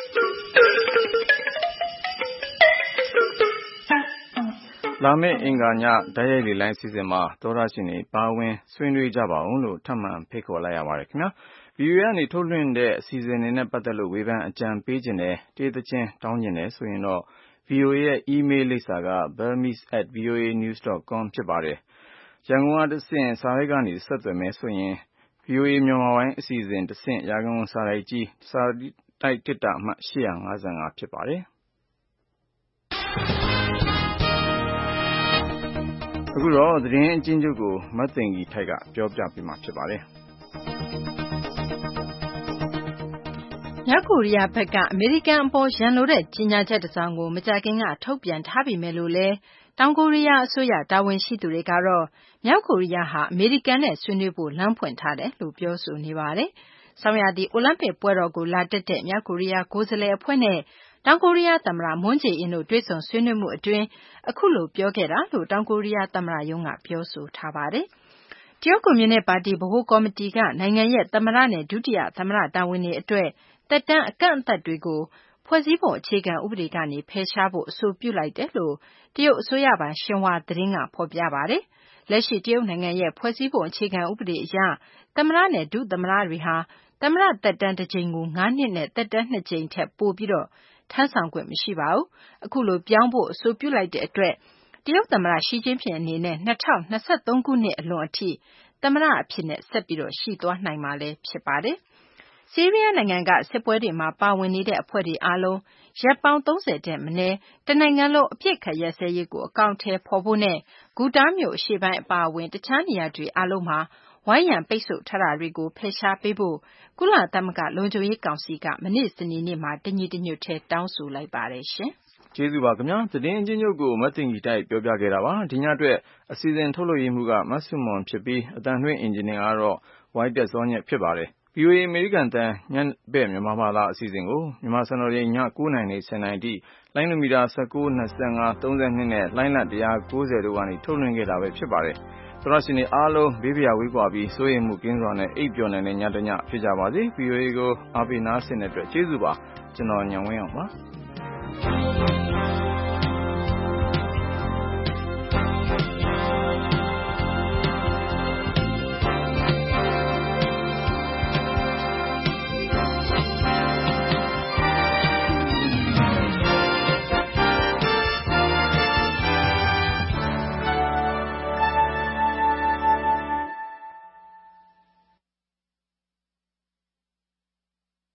လာမယ့်အင်္ဂါညဓာတ်ရိုက်လေလိုင်းအစီအစဉ်မှာသောတာရှင်တွေပါဝင်ဆွေးနွေးကြပါအောင်လို့ထပ်မံဖိတ်ခေါ်လိုက်ရပါတယ်ခင်ဗျာဗီအိုအေကနေထုတ်လွှင့်တဲ့အစီအစဉ်တွေနဲ့ပတ်သက်လို့ဝေဖန်အကြံပေးခြင်းနဲ့တေးသချင်းတောင်းခြင်းနဲ့ဆိုရင်တော့ ဗီအိုအေ ရဲ့အီးမေးလ်လိပ်စာက burmese at voanews dot com ဖြစ်ပါတယ်ရန်ကုန်ကတဆင့်စာရိုက်ကနေဆက်သွယ်မယ်ဆိုရင် ဗီအိုအေမြန်မာပိုင်းအစီအစဉ်တဆင့်ရာဂဝန်စာရိုက်ကြီးစာတိုက်တစ်တာအမှတ်eight five fiveဖြစ်ပါတယ်အခုတော့သတင်းအချင်းချုပ်ကိုမတ်သိင်ကြီးထိုက်ကပြောပြပေးမှာဖြစ်ပါတယ်မြောက်ကိုရီးယားဘက်ကအမေရိကန်အပေါ်ရန်လိုတဲ့ကြေညာချက်တစ်စောင်ကိုမကြာခင်ကထုတ်ပြန်ထားပေမဲ့လို့လဲတောင်ကိုရီးယားအစိုးရတာဝန်ရှိသူတွေကတော့မြောက်ကိုရီးယားဟာအမေရိကန်နဲ့ဆွေးနွေးဖို့လမ်းဖွင့်ထားတယ်လို့ပြောဆိုနေပါတယ်။ဆောင်းရာသီအိုလံပစ်ပွဲတော်ကိုလာတက်တဲ့မြောက်ကိုရီးယားကိုယ်စားလှယ်အဖွဲ့နဲ့တောင်ကိုရီးယားသမ္မတမွန်းဂျေအင်းတို့တွေ့ဆုံဆွေးနွေးမှုအတွင်းအခုလိုပြောခဲ့တာလို့တောင်ကိုရီးယားသမ္မတရုံးကပြောဆိုထားပါတယ်။တရုတ်ကွန်မြူနစ်ပါတီဗဟိုကော်မတီကနိုင်ငံရဲ့သမ္မတနဲ့ဒုတိယသမ္မတတာဝန်တွေအတွက်သက်တမ်းအကန့်အသတ်တွေကိုဖွဲ့စည်းပုံအခြေခံဥပဒေကနေဖယ်ရှားဖို့အဆိုပြုလိုက်တယ်လို့တရုတ်အစိုးရပိုင်ရှင်ဟွာသတင်းကဖော်ပြပါတယ်။လက်ရှိတရုတ်နိုင်ငံရဲ့ဖွဲ့စည်းပုံအခြေခံဥပဒေအရသမ္မတနဲ့ဒုသမ္မတတွေဟာသမ္မတသက်တမ်းတစ်ကြိမ်ကို၅နှစ်နဲ့သက်တမ်းနှစ်ကြိမ်ထက်ပိုပြီးတော့ထမ်းဆောင်ခွင့်မရှိပါဘူး။အခုလိုပြောင်းဖို့အဆိုပြုလိုက်တဲ့အတွက်တရုတ်သမ္မတရှီကျင်းဖျင်အနေနဲ့၂၀၂၃ခုနှစ်အလွန်အထိသမ္မတအဖြစ်နဲ့ဆက်ပြီးတော့ရှိသွားနိုင်မှာလည်းဖြစ်ပါတယ်။ဆီးရီးယားနိုင်ငံကစစ်ပွဲတွေမှာပါဝင်နေတဲ့အဖွဲ့တွေအားလုံးရက်ပေါင်း၃၀ထက်မနည်းတနိုင်ငံလုံးအပြစ်ခတ်ရစဲရေးကိုအကောင့်ထဲဖော်ဖို့နဲ့ဂူတားမြို့အရှေ့ပိုင်းအပါအဝင်တခြားနေရာတွေအားလုံးမှာဝိုင်းရံပိတ်ဆို့ထားတာတွေကိုဖယ်ရှားပေးဖို့ကုလသမဂ္ဂလုံခြုံရေးကောင်စီကမနေ့စနေနေ့မှာတညီတညွတ်ထဲတောင်းဆိုလိုက်ပါတယ်ရှင်။ကျေးဇူးပါခင်ဗျာသတင်းအချင်းချုပ်ကိုမတ်တင်ကြီးတိုက်ပြောပြခဲ့တာပါဒီညအတွက်အစီအစဉ်ထုတ်လွှင့်ရေးမှုကမတ်ဆုမွန်ဖြစ်ပြီးအတန်လွှင့်အင်ဂျင်နီယာကတော့ဝိုင်းတက်စောညက်ဖြစ်ပါတယ်ဗီအိုအေအမေရိကန်တန်ညဘက်မြန်မာဘာသာအစီအစဉ်ကိုမြန်မာစံတော်ချိန်ည9:00နာရီနဲ့10:00နာရီအထိလိုင်းနိုမီတာnineteen, twenty-five, thirty-twoနဲ့လိုင်းလတ်one ninetyတို့ကနေထုတ်လွှင့်ခဲ့တာပဲဖြစ်ပါတယ်။သောရရှင်တွေအားလုံးဘေးပရာဝေးကွာပြီးစိုးရိမ်မှုကင်းစွာနဲ့အိပ်ပျော်နိုင်တဲ့ညတညဖြစ်ကြပါစေ။ ဗီအိုအေကိုအားပေးနားဆင်တဲ့အတွက်ကျေးဇူးပါ။ကျွန်တော်ညံဝင်းအောင်ပါ။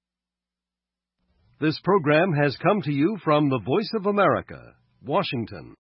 This program has come to you from the Voice of America, Washington.